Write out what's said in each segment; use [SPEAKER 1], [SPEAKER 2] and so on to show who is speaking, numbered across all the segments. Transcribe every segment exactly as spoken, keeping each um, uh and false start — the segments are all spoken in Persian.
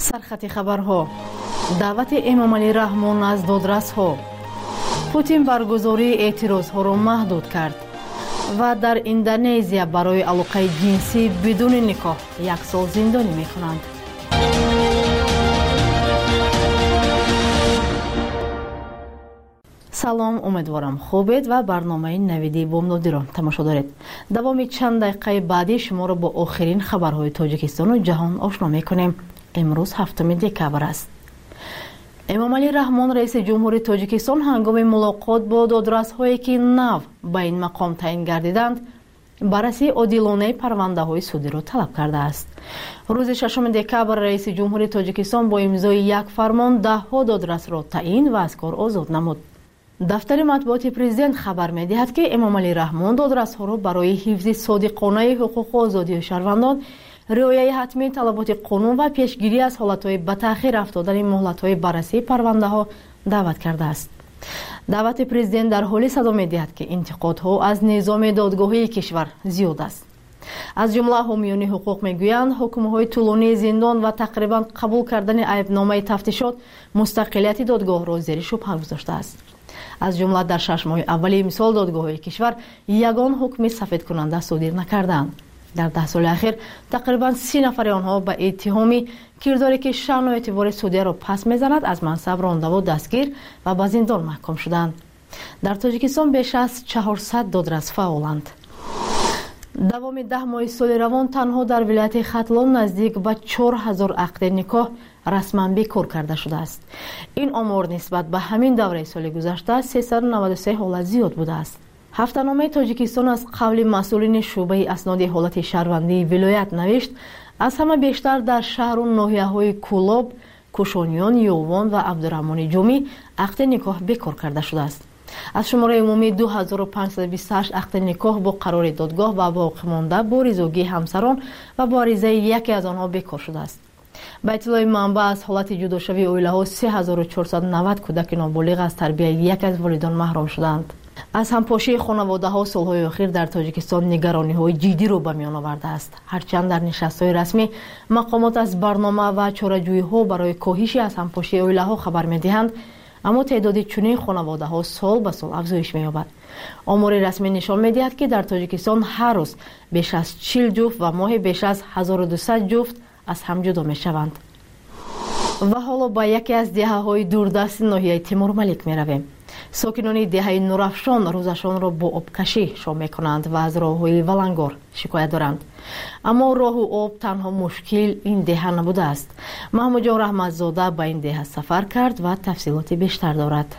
[SPEAKER 1] سرخط خبرها. دعوت امام علی رحمان از دادرس‌ها. پوتین برگزاری اعتراض‌ها را محدود کرد و در اندونزیا برای علاقه جنسی بدون نکاح یک سال زندانی می‌کنند. سلام، امیدوارم خوبید و برنامه نویدی بامدادیران تماشا دارید. دوام چند دقیقه بعدی شما را با آخرین خبرهای تاجیکستان و جهان آشنا می‌کنیم. امروز هفتم دکبر است. امام علی رحمان رئیس جمهوری تاجیکستان هنگام ملاقات با دادرس‌هایی که نو به این مقام تعیین گردیدند بررسی عادلانه پرونده‌های سودی را طلب کرده است. روز ششم دکبر رئیس جمهوری تاجیکستان با امضای یک فرمان ده‌ها دادرس را تعیین و از کار آزاد نمود. دفتر مطبوعات پرزیدنت خبر می‌دهد که امام علی رحمان دادرس‌ها را برای حفظ صادقانه حقوق و آزادی شهروندان، رعایت حتمی طلبات قانون و پیشگیری از حالت‌های به تأخیر افتادن مهلت‌های بررسی پرونده‌ها دعوت کرده است. دعوت پرزیدنت در حالی صدا می‌دهد که انتقادها از نظام دادگاهی کشور زیاد است. از جمله حامیان حقوق میگویند حکم‌های طولانی زندان و تقریباً قبول کردن عیبنامه تفتیشات مستقلیت دادگاه را زیر شبهه گذاشته است. از جمله در شش ماه اول امسال دادگاه‌های کشور یگان حکم سفید کننده صادر نکردند. در ده سال اخیر تقریباً سی نفر آنها به اتهام کرداری که شأن و اعتبار سعودیه را پس می‌زند از منصب رانده و دستگیر و به زندان محکوم شدند. در تاجیکستان بیش از چهارصد دادرس فعالند. دوام ده ماه سال روان تنها در ولایت ختلان نزدیک به چهار هزار عقد نکاح رسما بیکار کرده شده است. این آمار نسبت به همین دوره سال گذشته سیصد و نود و سه حالت زیاد بوده است. هفته‌نامه تاجیکستان از قول مسئولین شعبه اسناد حالت شهروندی ولایت نوشت از همه بیشتر در شهر و ناحیه‌های کولاب، کوشانیان، یووان و عبدالرحمن جومی عقد نکاح بیکار کرده شده است. از شماره عمومی دو هزار و پانصد و بیست و هشت عقد نکاح با قرار دادگاه و باقی مانده با رضایت همسران و با عریضه یکی از آنها بیکار شده است. با اطلاع منبع از حالت جداشوی اویله‌ها سه هزار و چهارصد و نود کودک نابالغ از تربیت یک از والدان محروم شدند. از همپاشی خانواده‌ها سال‌های اخیر در تاجیکستان نگرانی‌های جدی رو به میان آورده است. هرچند در نشست‌های رسمی مقامات از برنامه و چاره‌جویی‌ها برای کاهش از همپاشی اویله‌ها خبر می‌دهند، اما تعداد چنین خانواده‌ها سال به سال افزایش می‌یابد. آمار رسمی نشان می‌دهد که در تاجیکستان هر روز بیش از چهل جفت و ماهی بیش از هزار و دویست جفت از هم جدا می‌شوند. و حالا با یکی از دهه‌های دوردست ناحیه تیمورملیک می‌رویم. ساکنان دهه نورافشان روزشان را با آبکشی شروع می‌کنند و از راه‌های ولنگار شکایت دارند. اما راه و آب تنها مشکل این دهه نبوده است. محمود جان رحمتزاده به این دهه سفر کرد و تفصیلات بیشتر دارد.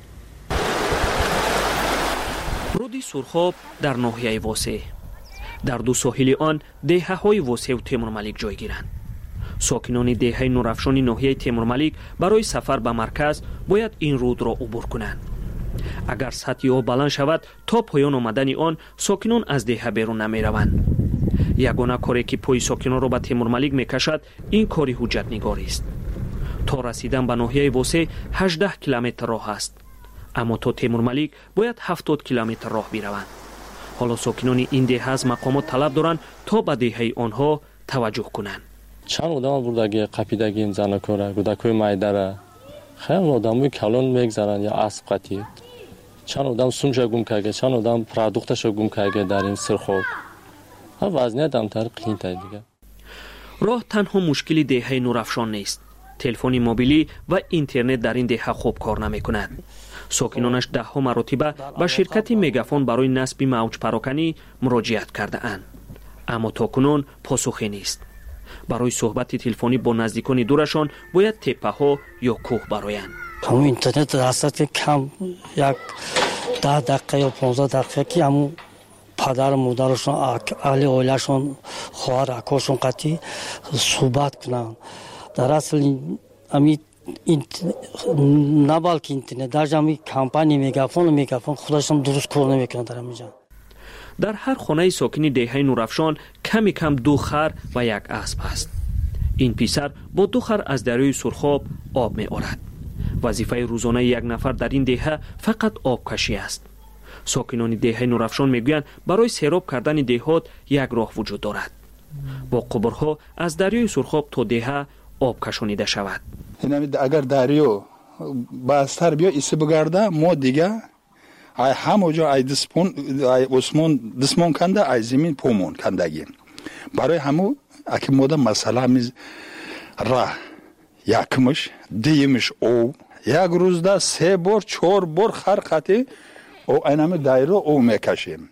[SPEAKER 2] رودی سرخاب در ناحیه واسع. در دو ساحل آن دهه‌های واسع و تیمورملیک جای گیرند. ساکنان دهه نورافشان ناحیه تیمورملیک برای سفر به مرکز باید این رود را عبور کنند. اگر سطح آب بلند شود تا پایان آمدن آن ساکنان از دهه بیرون نمی روند. یگانه کاری که پای ساکنان را به تیمورملیک می کشد این کاری حجت نگاری است. تا رسیدن به ناحیه واسع هجده کیلومتر راه است، اما تا تیمورملیک باید هفتاد کیلومتر راه بروند. حالا ساکنان این دهه از مقامات طلب دارند تا به دهه آنها توجه کنند.
[SPEAKER 3] چند آدم بردگی قپیدگی این زنکوره گودکوی مایدره خیلی آدموی کلون میگذارن یا اسب قطی چند آدم سونجا گم کرده چند آدم پرادوختش گم کرده در این سرخوب ها وزنیت هم تر قین تا دیگه.
[SPEAKER 2] راه تنها مشکلی دهه نورافشان نیست. تلفن موبیلی و اینترنت در این دهه خوب کار نمی کند. ساکنانش ده ها مراتبه به شرکت میگافون برای نصب موج پراکنی مراجعت کرده اند، اما تاکنون پاسخی نیست. برای صحبت تلفنی با نزدیکان دورشان باید تپه ها یا کوه برایند.
[SPEAKER 4] همون اینترنت دستت کم یک ده دقیقه یا پانزده دقیقه که همون پدر و مادرشون اهل عائله‌شون خواهر اکاشون قطعی صحبت کنن. در اصل امی این نه بلکه اینترنت در جمعی کمپانی میگافون میگافون خودشون درست کار نمیکنن در اینجا.
[SPEAKER 2] در هر خانه ساکنی دهه نورافشان کمی کم دو خر و یک اسب است. این پسر با دو خر از دریای سرخاب آب می آورد. وظیفه روزانه یک نفر در این دهه فقط آب کشی است. ساکنان دهه نورافشان میگویند برای سیراب کردن دهات یک راه وجود دارد. با قبرها از دریای سرخاب تا دهه آب کشانیده شود.
[SPEAKER 5] اگر دریو بازتر بیا ایسی بگرده ما دیگه ای همونجا ای دسپون ای اسمون دسمون کنده ای زمین پومون کندگیم برای همو اکی مودا مسئله میز را یکمش دیمش او یک روز ده سه بار چهار بار هر خطی او اینمی دایرو او میکشیم.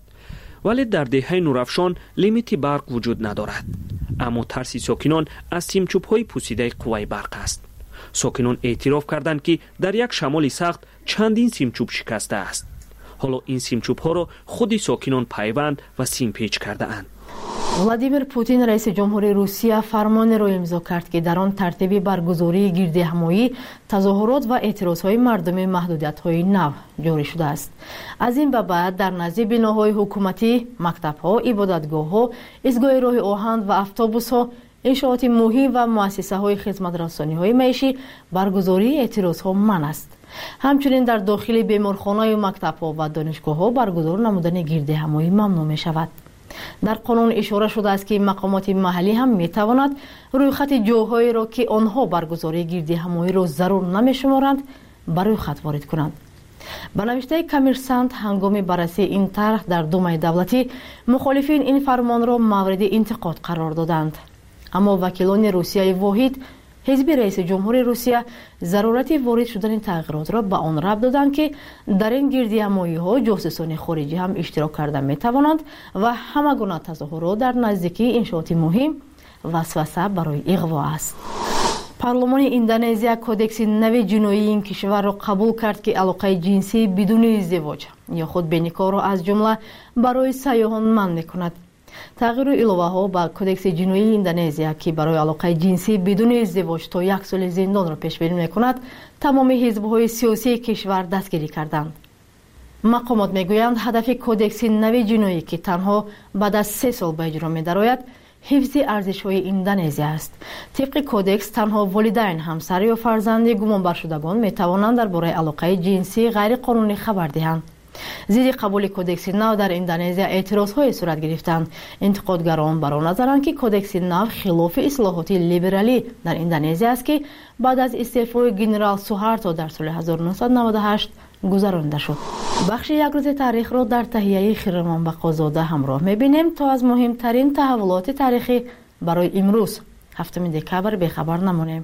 [SPEAKER 2] ولی در دهه نورافشان لیمیتی برق وجود ندارد. اما ترسی ساکنان از سیمچوب‌های پوسیده قوای برق است. ساکنان اعتراف کردند که در یک شمال سخت چندین سیمچوب شکسته است. حالا این سیمچوب‌ها را خود ساکنان پیوند و سیم پیچ کرده اند.
[SPEAKER 1] ولادیمیر پوتین رئیس جمهوری روسیه فرمان را امضا کرد که در آن ترتیب برگزاری گردهمایی تظاهرات و اعتراضهای مردمی محدودیت‌های نو جاری شده است. از این به بعد در نزد بناهای حکومتی، مکتب‌ها، عبادتگاه‌ها، ایستگاه راه آهن و اتوبوس‌ها، انشاءات مهم و مؤسسه‌های خدمات رسانی‌های معیشی برگزاری اعتراضها منع است. همچنین در داخل بیمارخانه‌های و مکتب‌ها و دانشگاه‌ها برگزار نمودن گردهمایی ممنوع می‌شود. در قانون اشاره شده است که مقامات محلی هم می‌تواند رویخط جاهایی را که آنها برگزاری گردهمایی را ضرور نمی‌شمارند بر رویخط وارد کنند. به نوشته کمیرسانت هنگام بررسی این طرح در دومای دولتی مخالفین این فرمان را مورد انتقاد قرار دادند. اما وکیلان روسیه واحد حزب رئیس جمهور روسیه ضرورت وارد شدن تغییرات را به آن ربط دادند که در این گردهمایی‌ها جاسوسان خارجی هم اشتراک کرده می‌توانند و همه گونه تظاهرات در نزدیکی انشاءات مهم وسوسه برای اغوا است. پارلمان اندونزیا کودکس نو جنایی این کشور را قبول کرد که علاقه جنسی بدون ازدواج یا خود به نکاح را از جمله برای سیاحان منع می‌کند. تغییر الوه ها با کودکس جنایی اندونزیا که برای علاقه جنسی بدون ازدواج تا یک سال زندان را پیش بینی می‌کند تمام حزب‌های سیاسی کشور دستگیری کردند. مقامات میگویند هدف کودکس نو جنایی که تنها بعد از سه سال به اجرا می‌درآید حفظ ارزش‌های اندونزیا است. طبق کودکس تنها والدین، همسر یا فرزند گمانبر شدگان می‌توانند درباره علاقه جنسی غیر قانونی خبر دهند. ضد قبول کودکس نو در اندونزیا اعتراض‌های صورت گرفتند. انتقادگران بر آن نظرند که کودکس نو خلاف اصلاحات لیبرالی در اندونزیا است که بعد از استعفای گنرال سوهارتو در سال هزار و نهصد و نود و هشت گذرانده شد. بخش یک روز تاریخ را در تهیه خیرمان بقازاده همراه می‌بینیم تا از مهمترین تحولات تاریخی برای امروز هفتم دکبر بخبر نمانیم.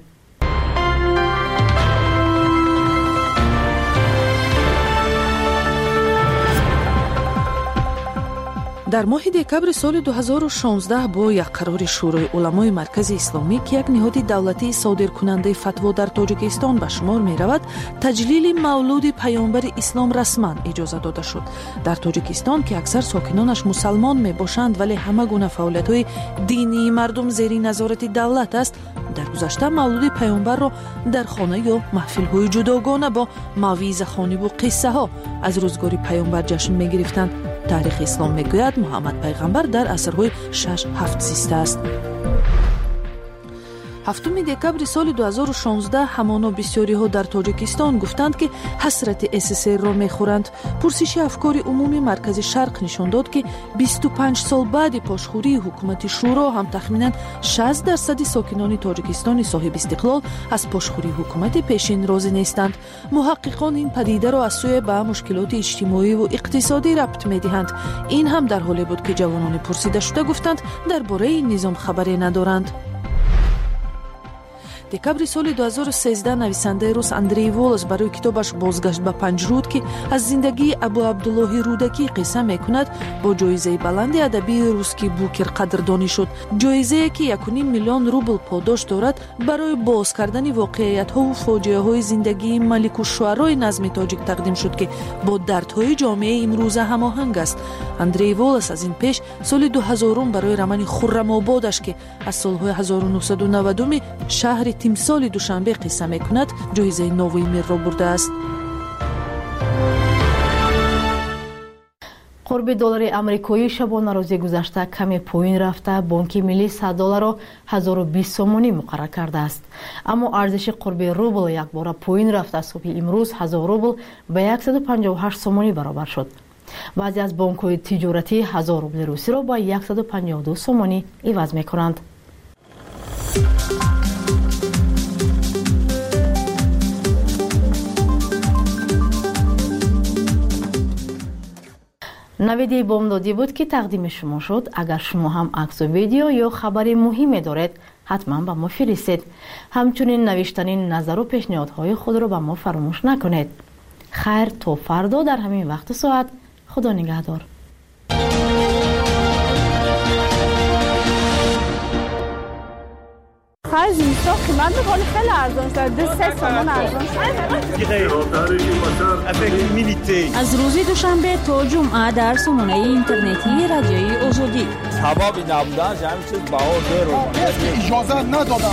[SPEAKER 6] در ماه دکبر سال دو هزار و شانزده با یک قرار شورای علمای مرکز اسلامی که یک نهاد دولتی صادرکننده فتوا در تاجیکستان به شمار می رود، تجلیل مولود پیامبر اسلام رسما اجازه داده شد. در تاجیکستان که اکثر ساکنانش مسلمان می باشند ولی همه گونه فعالیت های دینی مردم زیر نظارت دولت است، در گذشته مولود پیامبر را در خانه یا محفل های جداگانه با موعظه خوانی و قصه ها از روزگار پیامبر جشن می گرفتند. تاریخ اسلام میگوید محمد پیغمبر در عصرهای شش هفت زیسته است. هفتم دکبر سال دو هزار و شانزده همانا بسیاری ها در تاجیکستان گفتند که حسرت اس اس ار را میخورند. پرسش افکار عمومی مرکز شرق نشان داد که بیست و پنج سال بعد پاشخوری حکومت شورا هم تخمینا شصت درصد ساکنان تاجیکستان صاحب استقلال از پاشخوری حکومت پیشین راضی نیستند. محققان این پدیده را از سوی به مشکلات اجتماعی و اقتصادی ربط میدهند. این هم در حالی بود که جوانان پرسیده شده گفتند درباره این نظام خبری ندارند. دکبر سال دو هزار و سیزده نویسنده روس اندری وولس برای کتابش بازگشت به پنجرود که از زندگی ابو عبدالله رودکی قصه میکند با جایزه بلند ادبی روسکی بوکر قدردانی شد. جایزه که یک و نیم میلیون روبل پاداش دارد برای باز کردن واقعیت ها و فاجعه های زندگی ملک الشعرای نظم تاجیک تقدیم شد که با دردهای جامعه امروزه هماهنگ است. اندری وولس از این پیش سال دو هزار برای رمان خرم آبادش که از سالهای هزار و نهصد و نود شهر تیمسال دوشنبه قصه میکند جایزه نوبل را برده است.
[SPEAKER 1] قرب دلار آمریکایی شبانه روز گذشته کمی پایین رفته بانک ملی صد دلار را هزار و بیست سومانی مقرر کرده است. اما ارزش قرب روبل یک بار پایین رفته صبح امروز هزار روبل به صد و پنجاه و هشت سومانی برابر شد. بعضی از بانک‌های تجارتی هزار روبل روسی را با صد و پنجاه و دو سومانی عوض می‌کنند. نویدی بامدادی بود که تقدیم شما شد. اگر شما هم عکس و ویدیو یا خبری مهمی دارید حتما به ما فرستید. همچنین نوشتن نظر و پیشنهادهای خود را به ما فراموش نکنید. خیر تا فردا در همین وقت ساعت. خدا نگهدار.
[SPEAKER 7] خرج میسا قیمت بخوری خیلی ارزان شد. دو سه سامان ارزان شد.
[SPEAKER 8] از روز دوشنبه تا جمعه در سامانه اینترنتی رادیوی آزادی.
[SPEAKER 9] سبب نبودن همین چیز بهار داره.
[SPEAKER 10] اجازه ندادن.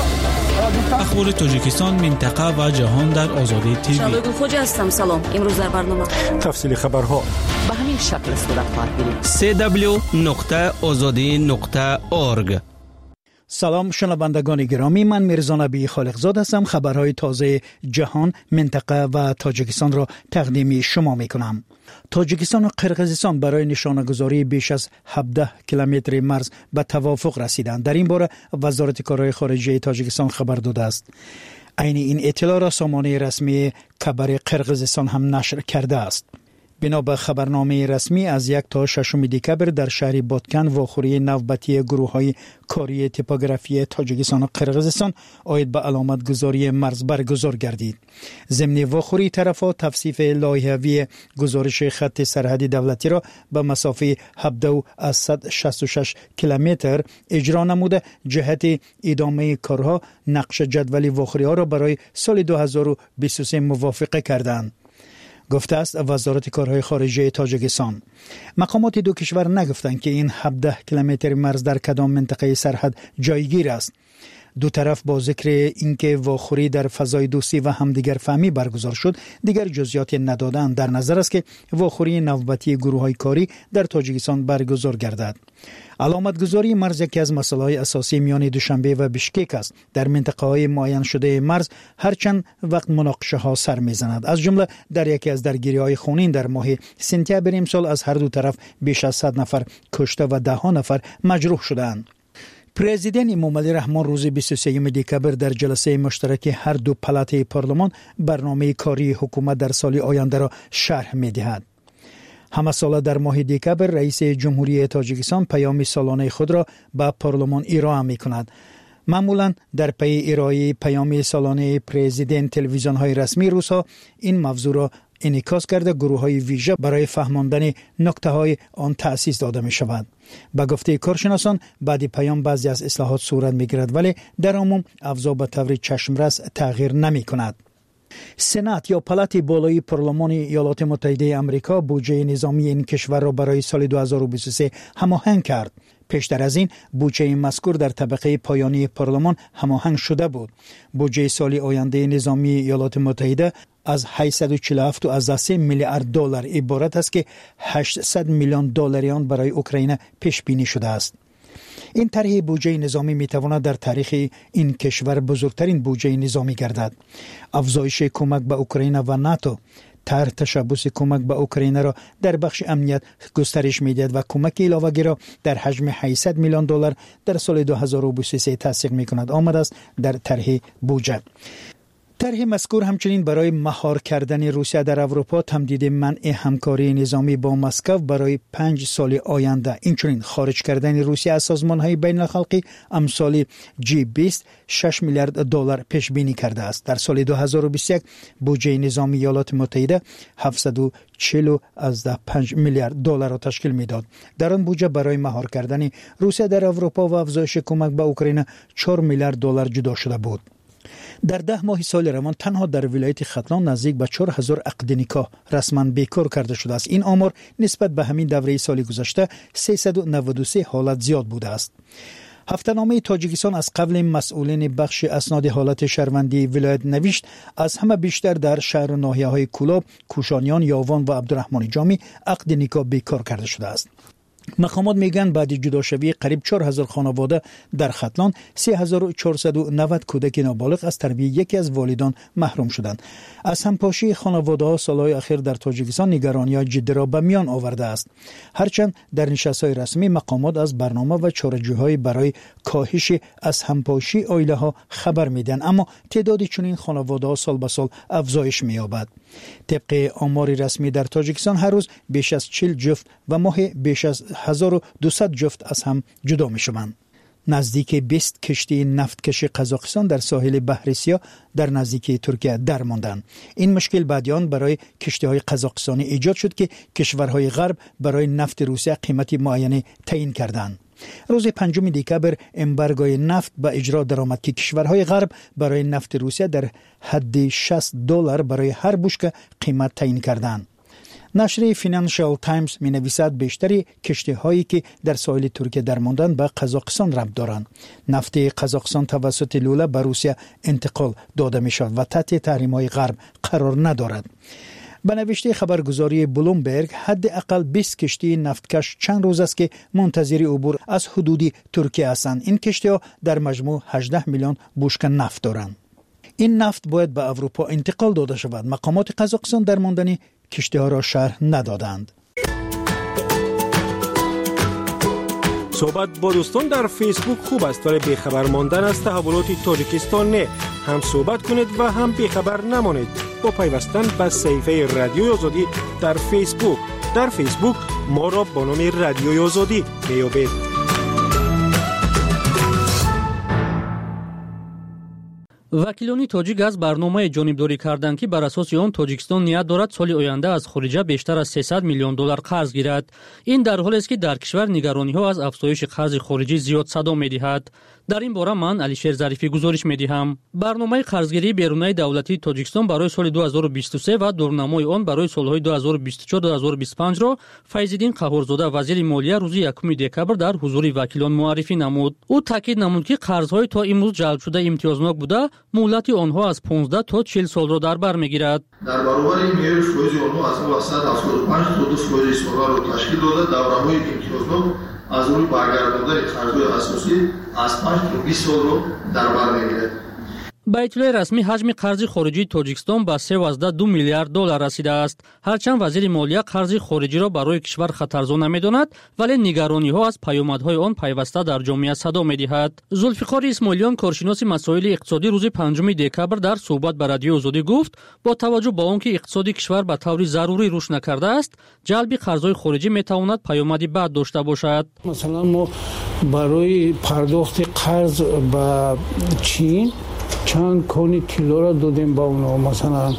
[SPEAKER 11] اخبار تاجیکستان، منطقه و جهان در آزادی تیوی.
[SPEAKER 12] شالوی گفوجی هستم. سلام. امروز در برنامه
[SPEAKER 13] تفصیل خبرها
[SPEAKER 14] به همین شکل صورت خواهد گرفت.
[SPEAKER 15] سی دبلیو نقطه آزادی نقطه اورگ.
[SPEAKER 16] سلام شنوندگان گرامی، من میرزا نبی خالقزاد هستم. خبرهای تازه جهان، منطقه و تاجیکستان را تقدیم شما میکنم. تاجیکستان و قرقیزستان برای نشانه‌گذاری بیش از هفده کیلومتر مرز به توافق رسیدند. در این باره وزارت کارهای خارجه تاجیکستان خبر داده است. عین این اطلاع را سامانه رسمی کبر قرقیزستان هم نشر کرده است. بنا به خبرنامه رسمی از یک تا ششم دکبر در شهر بادکن واخوری نوبتی گروه‌های کاری تپوگرافی تاجیکستان و قرقیزستان آید به علامت گذاری مرز برگزار گردید. ضمن واخوری طرف‌ها توصیف لایحه‌ای گزارش خط سرحدی دولتی را به مسافه هفده از صد و شصت و شش کیلومتر اجرا نموده جهت ادامه کارها نقش جدول واخوری‌ها را برای سال دو هزار و بیست و سه موافقه کردند. گفته است وزارت کارهای خارجه تاجیکستان. مقامات دو کشور نگفتند که این هفده کیلومتر مرز در کدام منطقه سرحد جایگیر است. دو طرف با ذکر اینکه واخوری در فضای دوستی و همدیگر فهمی برگزار شد دیگر جزئیات ندادند. در نظر است که واخوری نوبتی گروه‌های کاری در تاجیکستان برگزار گردد. علامت گذاری مرز یکی از مسائل اساسی میان دوشنبه و بشکک است. در منطقه‌های معین شده مرز هرچند وقت مناقشه ها سر میزند. از جمله در یکی از درگیری‌های خونین در ماه سپتامبر امسال از هر دو طرف بیش از صد نفر کشته و ده ها نفر مجروح شدند. پرزیدنت امامعلی رحمان روز بیست و سوم دکبر در جلسه مشترک هر دو پلاته پارلمان برنامه کاری حکومت در سال آینده را شرح می‌دهد. همه ساله در ماه دکبر رئیس جمهوری تاجیکستان پیام سالانه خود را به پارلمان ارائه می‌کند. معمولا در پی ارائه پیام سالانه پرزیدنت تلویزیون‌های رسمی روس‌ها این موضوع را انعکاس کرده گروه‌های ویژه برای فهماندن نکته‌های آن تأسیس داده می‌شود. به گفته کارشناسان بعد پیام بعضی از اصلاحات صورت می‌گیرد ولی در عموم افزا به طور چشمرس تغییر نمی‌کند. سنات یا پلات بالای پارلمان ایالات متحده آمریکا بودجه نظامی این کشور را برای سال دو هزار و بیست و سه هماهنگ کرد. پیشتر از این بودجه مذکور در طبقه پایانی پارلمان هماهنگ شده بود. بودجه سال آینده نظامی ایالات متحده از هشتصد و چهل و هفت و سه میلیارد دلار عبارت است که هشتصد میلیون دلار آن برای اوکراین پیش بینی شده است. این طرح بودجه نظامی میتواند در تاریخ این کشور بزرگترین بودجه نظامی گردد. افزایش کمک به اوکراین و ناتو طرح تشبث کمک به اوکراین را در بخش امنیت گسترش میدهد و کمک علاوه‌ای را در حجم هشتصد میلیون دلار در سال دو هزار و بیست و سه تصدیق میکند آمده است در طرح بودجه. طرح مذکور همچنین برای مهار کردن روسیه در اروپا تمدید منع همکاری نظامی با مسکو برای پنج سال آینده، اینچنین خارج کردن روسیه از سازمان‌های بین‌المللی امثال جی بیست شش میلیارد دلار پیش بینی کرده است. در سال دو هزار و بیست و یک بودجه نظامی ایالات متحده هفتصد و چهل و پنج میلیارد دلار را تشکیل میداد. در آن بودجه برای مهار کردن روسیه در اروپا و افزایش کمک به اوکراین چهار میلیارد دلار جدا شده بود. در ده ماه سال روان تنها در ولایت ختلان نزدیک به چهار هزار عقد نکاح رسما بیکار کرده شده است. این آمار نسبت به همین دوره سال گذشته سیصد و نود و سه حالت زیاد بوده است. هفته‌نامه تاجیکستان از قبل مسئولین بخش اسناد حالت شهروندی ولایت نوشت از همه بیشتر در شهر و ناحیه‌های کولاب، کوشانیان، یاوان و عبدالرحمن جامی عقد نکاح بیکار کرده شده است. مقامات میگن بعد جداشوی قریب چهار هزار خانواده در ختلان سه هزار و چهارصد و نود کودک نابالغ از تربیت یکی از والدان محروم شدند. از همپاشی خانواده ها سالهای اخیر در تاجیکستان نگرانی جدی را به میان آورده است. هرچند در نشست‌های رسمی مقامات از برنامه و چاره‌جویی برای کاهش از همپاشی عائله ها خبر میدن، اما تعداد چنین خانواده ها سال به سال افزایش می‌یابد. طبق آمار رسمی در تاجیکستان هر روز بیش از چهل جفت و ماه بیش از هزار و دویست جفت از هم جدا می‌شوند. نزدیک بیست کشتی نفتکش قزاقستان در ساحل بحر سیاه در نزدیکی ترکیه درماندند. این مشکل بعد آن برای کشتی‌های قزاقستانی ایجاد شد که کشورهای غرب برای نفت روسیه قیمت معینی تعیین کردند. روز پنجم دکبر امبارگوی نفت به اجرا درآمد که کشورهای غرب برای نفت روسیه در حد شصت دلار برای هر بشکه قیمت تعیین کردند. نشر فینانشال تایمز می نویسد بیشتری کشتی هایی که در ساحل ترکیه درماندند به قزاقستان ربط دارند. نفت قزاقستان توسط لوله به روسیه انتقال داده می شود و تحت تحریم های غرب قرار ندارد. به نوشته خبرگزاری بلومبرگ حداقل بیست کشتی نفتکش چند روز است که منتظر عبور از حدود ترکیه هستند. این کشتی ها در مجموع هجده میلیون بشکه نفت دارند. این نفت باید به اروپا انتقال داده شود. مقامات قزاقستان درماندن کشتی ها را شرح ندادند.
[SPEAKER 10] صحبت با دوستان در فیسبوک خوب است، ولی بیخبر ماندن از تحولات تاجیکستان نه. هم صحبت کنید و هم بیخبر نمانید با پیوستن به صفحه رادیوی آزادی در فیسبوک. در فیسبوک ما را با نام رادیوی آزادی میابید.
[SPEAKER 2] وکیلان تاجیک از برنامه جانبداری کردند که بر اساس آن تاجیکستان نیت دارد سال آینده از خارجه بیشتر از سیصد میلیون دلار قرض گیرد. این در حالی است که در کشور نگرانی ها از افزایش قرض خارجی زیاد صدا می‌دهد. در این باره من علیشیر ظریفی گزارش می‌دهم. برنامه قرضگیری بیرونی دولتی تاجیکستان برای سال دو هزار و بیست و سه و دورنمای آن برای سالهای دو هزار و بیست و چهار تا دو هزار و بیست و پنج را فیض‌الدین قهورزاده وزیر مالیه روز یکم دکبر در حضور وکیلان معرفی نمود. او تاکید نمود که قرض‌های تا امروز جلب شده امتیازناک بوده، مهلت آنها از پانزده تا چهل سال را در بر می‌گیرد.
[SPEAKER 13] در برابر این میانه فایز آنها از صد و هفتاد و پنج تا دو فایز ساله را تشکیل داده. دوره‌های امتیازناک از روی برگرداندن قرض‌های اساسی از پنج تا بیست سال را در بر می‌گیرد.
[SPEAKER 2] با اطلاع رسمی حجم قرض خارجی تاجیکستان به سیزده و دو میلیارد دلار رسیده است. هرچند وزیر مالیه قرض خارجی را برای کشور خطرزا نمی‌داند، ولی نگرانی‌ها از پیامدهای آن پیوسته در جامعه صدا می‌دهد. ذوالفقار اسماعیلیان کارشناس مسائل اقتصادی روز پنجم دکبر در صحبت با رادیو آزادی گفت با توجه به آنکه اقتصاد کشور به طور ضروری رشد نکرده است، جلب قرض‌های خارجی می‌تواند پیامد بد داشته باشد.
[SPEAKER 17] مثلا ما برای پرداخت قرض به چین چند کانی طلا را دادیم با اونا، مثلا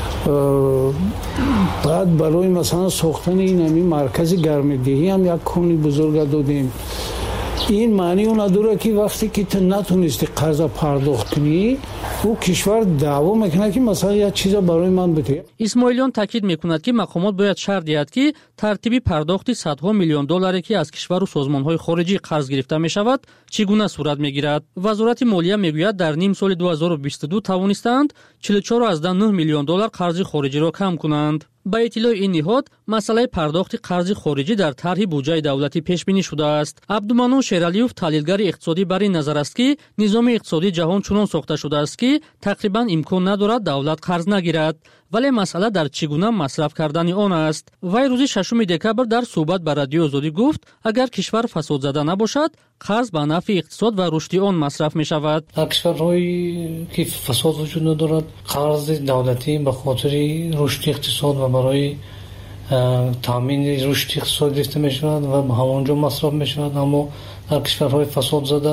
[SPEAKER 17] بعد برای مثلا ساختن این همین مرکز گرمدهی هم یک کانی بزرگ دادیم. این معنی اون نداره که وقتی که تو نتونستی قرض پرداخت کنی او کشور دعوا میکنه که مثلا یک چیز برای من بده.
[SPEAKER 2] اسماعیلیان تاکید میکند که مقامات باید شرط دهد که ترتیبی پرداخت صدها میلیون دلاری که از کشور و سازمانهای خارجی قرض گرفته میشود چگونه صورت میگیرد. وزارت مالیه میگوید در نیم سال دو هزار و بیست و دو توانستند چهل و چهار و نه میلیون دلار قرض خارجی را کم کنند. با اطلاع این نهاد مسئله پرداخت قرض خارجی در طرح بودجه دولتی پیش بینی شده است. عبدالمنان شیرعلیوف تحلیلگر اقتصادی بر این نظر است که نظام اقتصادی جهان چنان ساخته شده است که تقریبا امکان ندارد دولت قرض نگیرد، ولی مسئله در چگونه مصرف کردن آن است. وی روز ششم دکبر در صحبت با رادیو آزادی گفت اگر کشور فساد زده نباشد قرض به نفع اقتصاد و رشد آن مصرف می شود.
[SPEAKER 17] در کشورهایی که فساد وجود ندارد قرض دولتی به خاطر رشد اقتصاد و برای تامین رشد اقتصاد گرفته می شود و همانجا مصرف می شود. اما در کشورهای فساد زده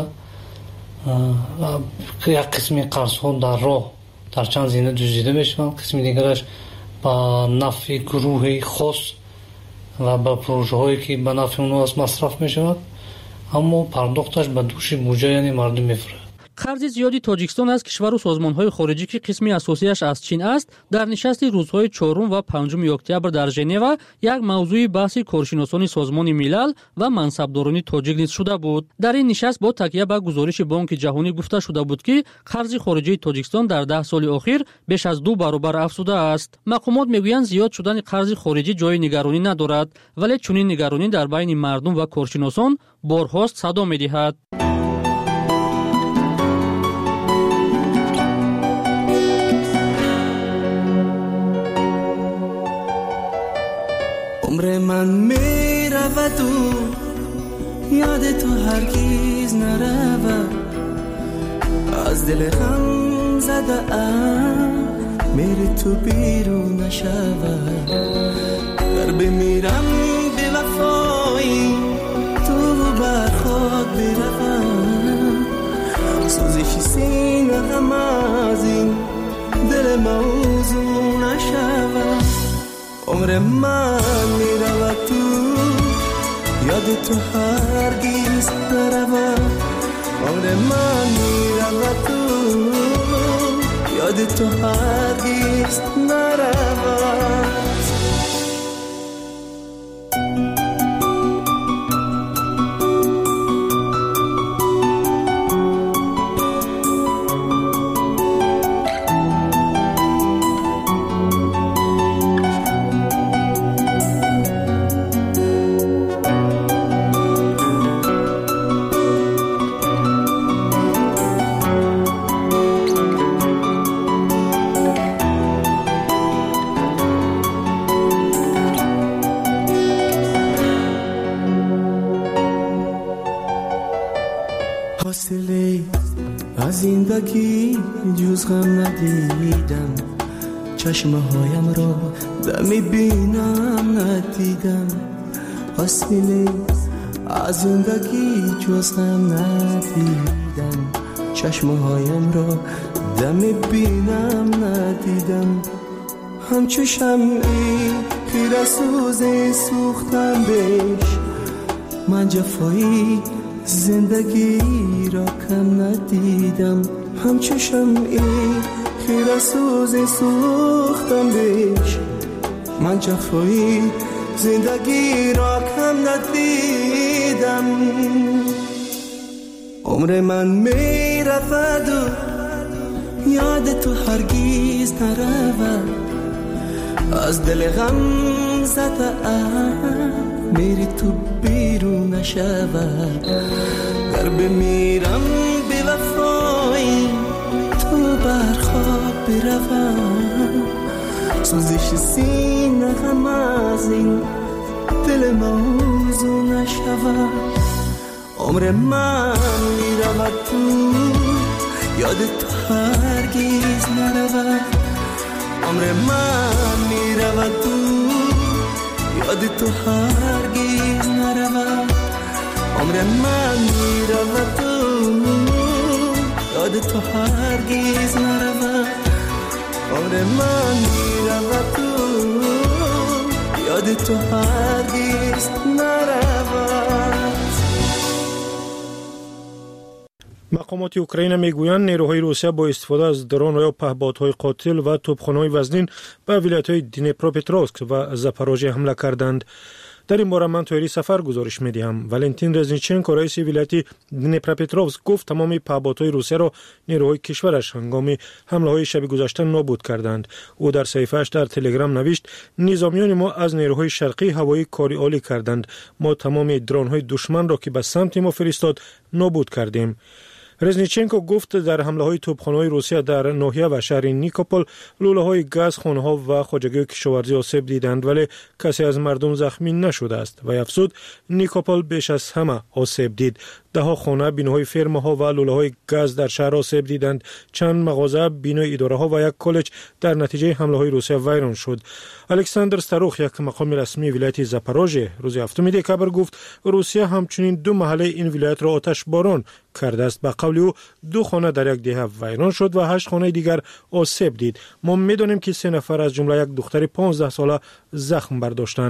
[SPEAKER 17] یک قسم قرض ها در راه در چند زمینه دزدیده می شود، قسم دیگرش با نفع گروه خاص و با پروژه هایی که به نفع اونها از مصرف می شود، اما پرداختش به دوش بودجه یعنی مردم میفره.
[SPEAKER 18] қарзи зиёди тоҷикистон аз кишвару созмонҳои хориҷӣ ки қисми асосияш аз чин аст дар нишасти рӯзҳои чорум ва панҷуми октябр дар Женева як мавзӯи баҳси коршиносони созмони милал ва мансабдорони тоҷик низ шуда буд. Дар ин нишаст бо такя ба гузориши Бонки ҷаҳонӣ гуфта шуда буд ки қарзи хориҷии Тоҷикистон дар даҳ соли охир беш аз ду баробар афзудааст. Мақомот мегӯянд зиёд шудани қарзи хориҷӣ ҷои нигаронӣ надорад, вале чунин нигаронӣ дар байни мардум ва коршиносон борҳост садо медиҳад.
[SPEAKER 19] عمر من می رود و یاد تو هرگز نرود از دل غم زده ام میری تو بیرون نشود گر بمیرم به وفایی تو بر خود بروم سوزش سینه غم از این دل موضوع نشود عمر من میرود تو یاد تو هرگز نرود عمر من میرود تو یاد تو هرگز نرود از زندگی جز غم ندیدم چشمه هایم را دمی بینم ندیدم حاصله از زندگی جز غم ندیدم چشمه هایم را دمی بینم ندیدم همچو شمعی خیره سوزی سوختم بهش من جفایی زندگی را کم ندیدم همچو شمعی خیره سوزی سوختم بهش من جفایی زندگی را کم ندیدم عمر من می رود و یاد تو هرگز نرود از دل غم زده ام میری تو بیرون نشود گر بمیرم به وفایی تو بر خواب بروم سوزش سینه غم از این دل موضوع نشود عمر من میرود تو یاد تو هرگز نرود عمر من میرود تو یاد تو هرگز نرود عمر من میرود تو یاد تو هرگز نرود عمر من میرود تو یاد تو هرگز نرود
[SPEAKER 10] مقامات اوکراین میگویند نیروهای روسیه با استفاده از درون یا پهپادهای قاتل و توپخانه‌های وزنین به ولایت‌های دنیپروپتروفسک و زاپاروژیه حمله کردند. در این باره من تویری سفر گزارش میدهم. ولنتین رزنیچنکو رئیس ولایت دنیپروپتروفسک گفت تمام پهپادهای روسیه را نیروهای کشورش هنگام حمله‌های شب گذشته نابود کردند. او در صفحه‌اش در تلگرام نوشت نظامیان ما از نیروهای شرقی هوایی کاری عالی کردند. ما تمام درون‌های دشمن را که به سمت ما فرستاد نابود کردیم. رزنیچنکو گفت در حمله‌های توپخانه‌های روسیه در ناحیه و شهر نیکوپل لوله‌های گاز، خانه‌ها و خواجگی کشاورزی آسیب دیدند ولی کسی از مردم زخمی نشده است و افزود نیکوپل بیش از همه آسیب دید. ده‌ها خانه، بیناهای فرم‌ها و لوله‌های گاز در شهر آسیب دیدند. چند مغازه، بینای اداره‌ها و یک کالج در نتیجه حمله‌های روسیه ویران شد. الکساندر ستاروخ یک مقام رسمی ولایت زاپاروژیه روز هفتم دکبر گفت روسیه همچنین دو محله این ولایت را آتش باران کرده است. به قول او دو خانه در یک دهه ویران شد و هشت خانه دیگر آسیب دید. ما می‌دانیم که سه نفر از جمله یک دختر پانزده ساله زخم برداشتند.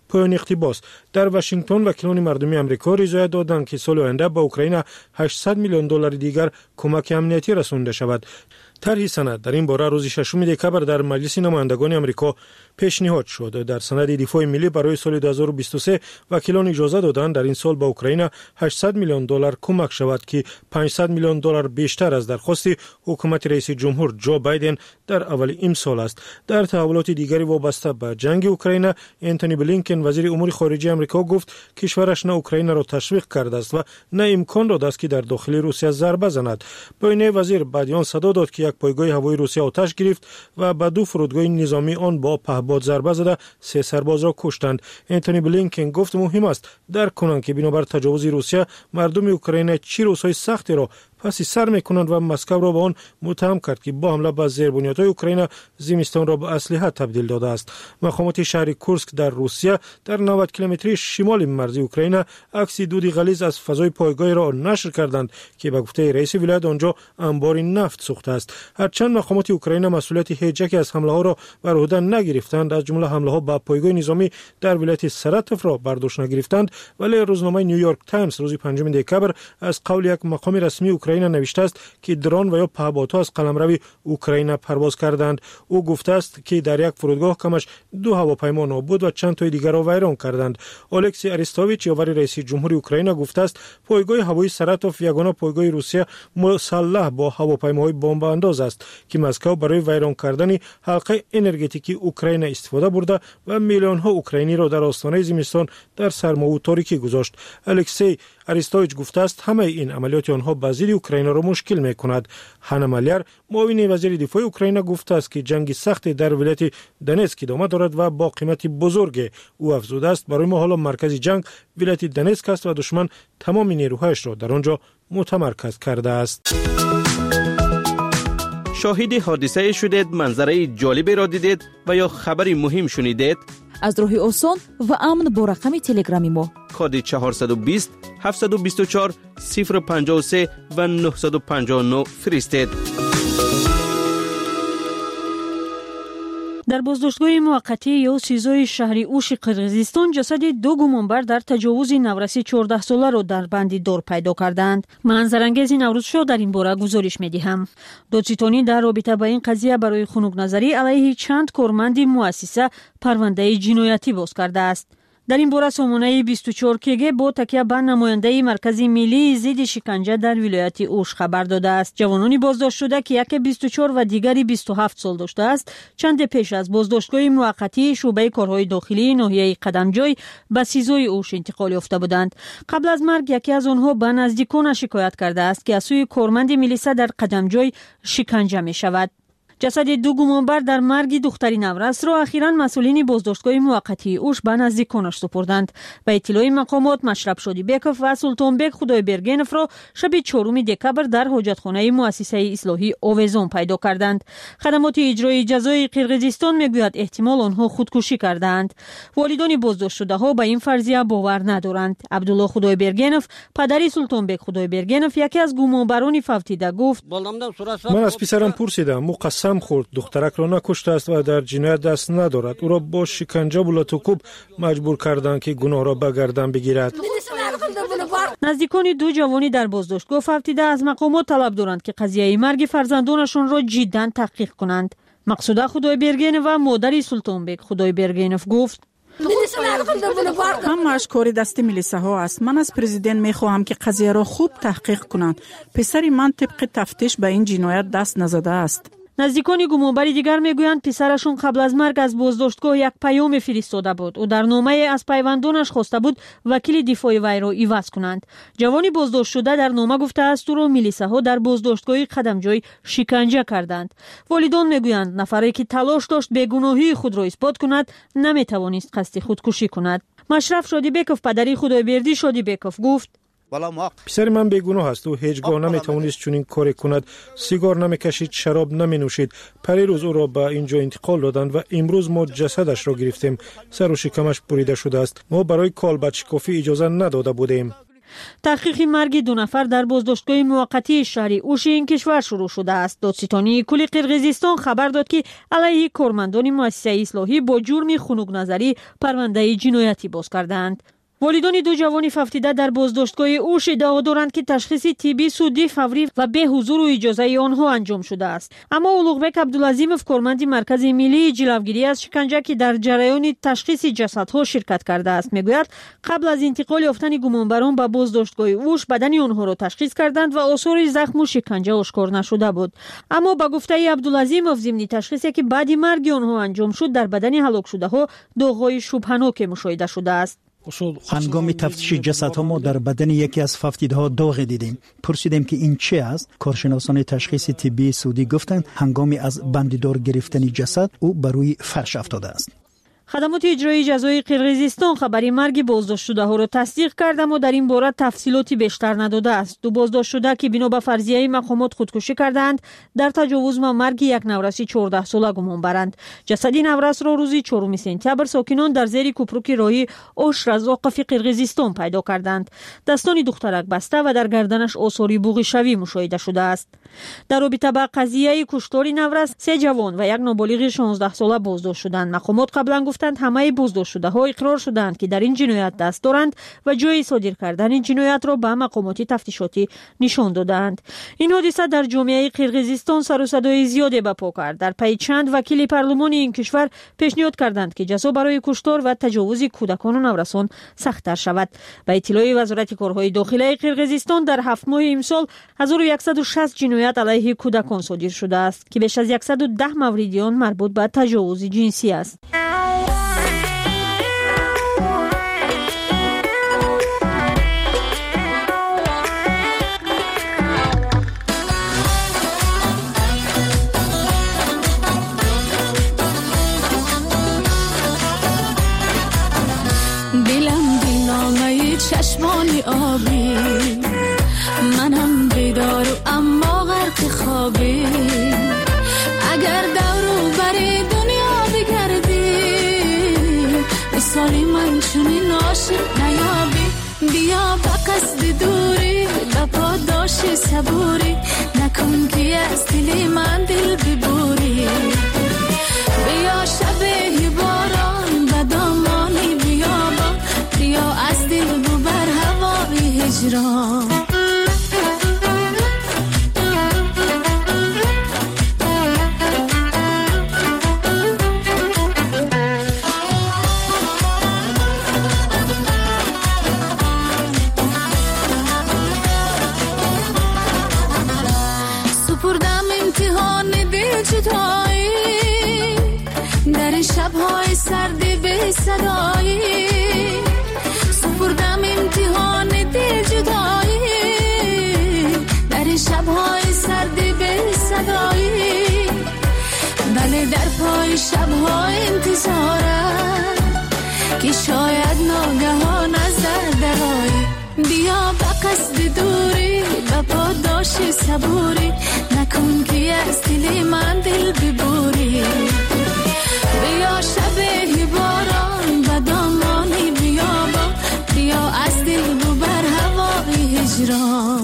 [SPEAKER 10] پایان اقتباس. در واشنگتن وکیلان مردمی آمریکا رضایت دادند که سال آینده به اوکراین هشتصد میلیون دلار دیگر کمک امنیتی رسانده شود. طرح سند در این باره روز ششم دکبر در مجلس نمایندگان آمریکا پیشنهاد شد. در سند دفاع ملی برای سال دو هزار و بیست و سه وکیلان اجازه دادند در این سال به اوکراین هشتصد میلیون دلار کمک شود که پانصد میلیون دلار بیشتر از درخواست حکومت رئیس جمهور جو بایدن در اول این سال است. در تحولات دیگری وابسته به جنگ اوکراین، انتونی بلینکن وزیر امور خارجه آمریکا گفت کشورش نه اوکراین را تشویق کرده است و نه امکان داده است که در داخل روسیه ضربه زند. بین وزیر بعد آن صدا داد که یک پایگاه هوایی روسیه آتش گرفت و به دو فرودگاه نظامی آن با پهپاد ضربه زده سه سرباز را کشتند. انتونی بلینکن گفت مهم است درک کنند که بنابر تجاوز روسیه مردم اوکراین چه روزهای سختی را پس سر میکنند و مسکو را به آن متهم کرد که با حمله به زیربنیادهای اوکراین زمستان را به اسلحه تبدیل داده است. مقامات شهر کورسک در روسیه در نود کیلومتری شمال مرزی اوکراین عکس دود غلیظ از فضای پایگاه را نشر کردند که به گفته رئیس ولایت آنجا انبار نفت سوخته است. هرچند مقامات اوکراین مسئولیت هیچ یک از حمله ها را بر عهده نگرفتند، از جمله حمله ها به پایگاه نظامی در ولایت سراتوف را برداشت نگرفتند، ولی روزنامه نیویورک تایمز روز پنجم دکبر از قول یک مقام رسمی اوکراین نوشته است که درون و یا پهپادها از قلمرو اوکراین پرواز کردند. او گفته است که در یک فرودگاه کمش دو هواپیما نابود و چند تای دیگر را ویران کردند. الکسی اریستوویچ یاور رئیس جمهور اوکراین گفته است پایگاه هوایی سراتوف یگانه پایگاه روسیه مسلح با هواپیماهای بمب انداز است که مسکو برای ویران کردن حلقه انرژتیکی اوکراین استفاده برده و میلیون ها اوکراینی را در آستانه زمستان در سرما و تاریکی گذاشت. الکسی اریستوویچ گفته است همه این عملیات آنها به ضد اوکراین را مشکل می‌کند. هانا مالیر معاون وزیر دفاع اوکراین گفته است که جنگ سخت در ولایت دنیتسک ادامه دارد و با قیمت بزرگ. او افزوده است برای ما حالا مرکز جنگ ولایت دنیتسک است و دشمن تمام نیروهایش را در آنجا متمرکز کرده است.
[SPEAKER 15] شاهد حادثه شدید، منظره جالبی را دیدید و یا خبری مهم شنیدید؟
[SPEAKER 6] از راه آسان و امن با رقم تلگرامی ما
[SPEAKER 15] کد چهارصد و بیست هفتصد و بیست و چهار صفر پنجاه و سه و نهصد و پنجاه و نه فرستید.
[SPEAKER 8] در بازداشتگاه موقتی یا سیزای شهری اوش قرقیزستان جسد دو گمانبر در تجاوز نورسی چهارده ساله را در بندی دار پیدا کردند. منظرانگیز نوروز شاه در این باره گزارش می‌دهم. دادستانی در رابطه با این قضیه برای خنک‌نظری علیه چند کارمند مؤسسه پرونده جنایتی باز کرده است. در این باره سامانه بیست و چهار کیگه با تکیه بر نماینده مرکز ملی ضد شکنجه در ولایت اوش خبر داده است. جوانانی بازداشت شده که یکی بیست و چهار و دیگری بیست و هفت سال داشته است چند پیش از بازداشتگاه موقتی شعبه کارهای داخلی ناحیه قدمجوی به سیزای اوش انتقال یافته بودند. قبل از مرگ یکی از آنها به نزدیکان شکایت کرده است که از سوی کارمند میلیسا در قدمجوی شکنجه می شود. جسد دو گمانبر در مرگ دختری نورس را اخیراً مسئولین بازداشتگاه موقتی اوش به نزدیکانش سپردند. به اطلاع مقامات مشرب شادیبکوف و سلطانبک خدایبرگنف را شب چهارم دکبر در حاجتخانه مؤسسه اصلاحی آویزان پیدا کردند. خدمات اجرایی جزای قرقیزستان میگوید احتمال آنها خودکشی کردند. والدان بازداشت شده ها به این فرضیه باور ندارند. عبدالله خدایبرگنف پدر سلطانبک خدایبرگنف یکی از گمانبران فوتیده گفت
[SPEAKER 10] من از پسرم پرسیدم مقسم خورد دخترک را نکشته است و در جنایت دست ندارد. او را با شکنجه و لطوکوب مجبور کردند که گناه را به گردن بگیرد.
[SPEAKER 8] نزدیکان دو جوانی در بازداشتگاه فوتیده از مقامات طلب دارند که قضیه مرگ فرزندانشان را جداً تحقیق کنند. مقصوده خدایبرگنف و مادر سلطانبک خدایبرگنف گفت
[SPEAKER 20] همش کار دست میلیسا ها است. من از پرزیدنت میخواهم که قضیه را خوب تحقیق کنند. پسر من طبق تفتیش به این جنایت دست نزده است.
[SPEAKER 8] نزدیکان گمانبری دیگر میگویند پسرشون قبل از مرگ از بازداشتگاه یک پیام فرستاده بود و در نامه از پیوندانش خواسته بود وکیل دفاع وی را عوض کنند. جوانی بازداشت شده در نامه گفته است او را میلیساها در بازداشتگاه قدمجوی شکنجه کردند. والدان میگویند نفری که تلاش داشت بیگناهی خود را اثبات کند نمیتوانست قصد خودکشی کند. مشرف شادیبکوف پدری خدایبردی شادیبکوف گفت
[SPEAKER 10] پسر من بیگناه است. او هیچگاه نمیتوانست چنین کاری کند. سیگار نمیکشید، شراب نمینوشید. پریروز او را به اینجا انتقال دادند و امروز ما جسدش را گرفتیم. سر و شکمش بریده شده است. ما برای کالبد شکافی اجازه نداده بودیم.
[SPEAKER 8] تحقیق مرگ دو نفر در بازداشتگاه موقتی شهری اوش این کشور شروع شده است. دادستانی کل قرقیزستان خبر داد که علیه کارمندان مؤسسه اصلاحی با جرم خنک نظری پرونده جنایتی باز کردند. والدان دو جوان ففتیده در بازداشتگاه اوش ادعا دارند که تشخیص طبی سودی فوری و به حضور و اجازه آنها انجام شده است. اما اولوغبک عبدالعظیمов کارمند مرکز ملی جلوگیری از شکنجه که در جریان تشخیص جسدها شرکت کرده است میگوید قبل از انتقال یافتن گمانبران به بازداشتگاه اوش بدن آنها را تشخیص کردند و آثار زخم و شکنجه آشکار نشده بود. اما به گفته عبدالعظیمov ضمن تشخیصی که بعد مرگ آنها انجام شد در بدن هلاک شده ها داغ‌های شبهناک مشاهده شده است.
[SPEAKER 16] هنگام تفتیش جسدها ما در بدن یکی از ففتیده‌ها داغ دیدیم. پرسیدیم که این چه است؟ کارشناسان تشخیص طبی سعودی گفتند هنگامی از بندیدار گرفتن جسد او بر روی فرش افتاده است.
[SPEAKER 8] خدمات اجرایی جزای قرقیزستان خبری مرگ بازداشت شده ها را تصدیق کرد اما در این باره تفصیلاتی بیشتر نداده است. دو بازداشت شده که بنا به فرضیه مقامات خودکشی کردند در تجاوز و مرگ یک نورسی چهارده ساله گمان برند. جسد نورس را روز چهارم سپتامبر ساکنان در زیر کوپروک راهی اوش رزاقف قرقیزستان پیدا کردند. دستان دخترک بسته و در گردنش آثار بوغی شوی مشاهده شده است. در رابطه با قضیه کشتار نورس سه جوان و یک نابالغ شانزده ساله بازداشت شدند. مقامات قبلا گفتند همه بازداشت شده ها اقرار شدند که در این جنایت دست دارند و جای صادر کردن این جنایت را به مقامات تفتیشاتی نشان دادند. این حادثه در جامعه قرقیزستان سر و صدای زیادی به پا کرد. در پی چند وکیل پارلمان این کشور پیشنهاد کردند که جزا برای کشتار و تجاوز کودکان و نورسان سخت‌تر شود. به اطلاع وزارت کارهای داخلی قرقیزستان در هفت ماه امسال هزار و صد و شصت جنایت علیه کودکان صادر شده است که بیش از صد و ده مورد آن مربوط به تجاوز جنسی است.
[SPEAKER 21] چشمانی آبی منم بیدار و اما غرق خوابی اگر دورو بری دنیا بگردی مثالی من چونین عاشق نیابی بیا با قصد دوری با پاداش صبوری نکن که از دلی من دل ببوری بیا شبه باران و دامانی بیابا بیا از دل ببر هوای هجران سپردم امتحان دل جدایی در شب‌های سردی به صدایی سپردم امتحان دل جدایی در شب‌های سردی به صدایی بله در پای شب‌ها انتظارم که شاید ناگهان از در درایی بیا با قصد دوری با پاداش صبوری نکن که از دل من دل ببوری بیا شبه باران و دامانی بیابا بیا از دل ببر هوای هجران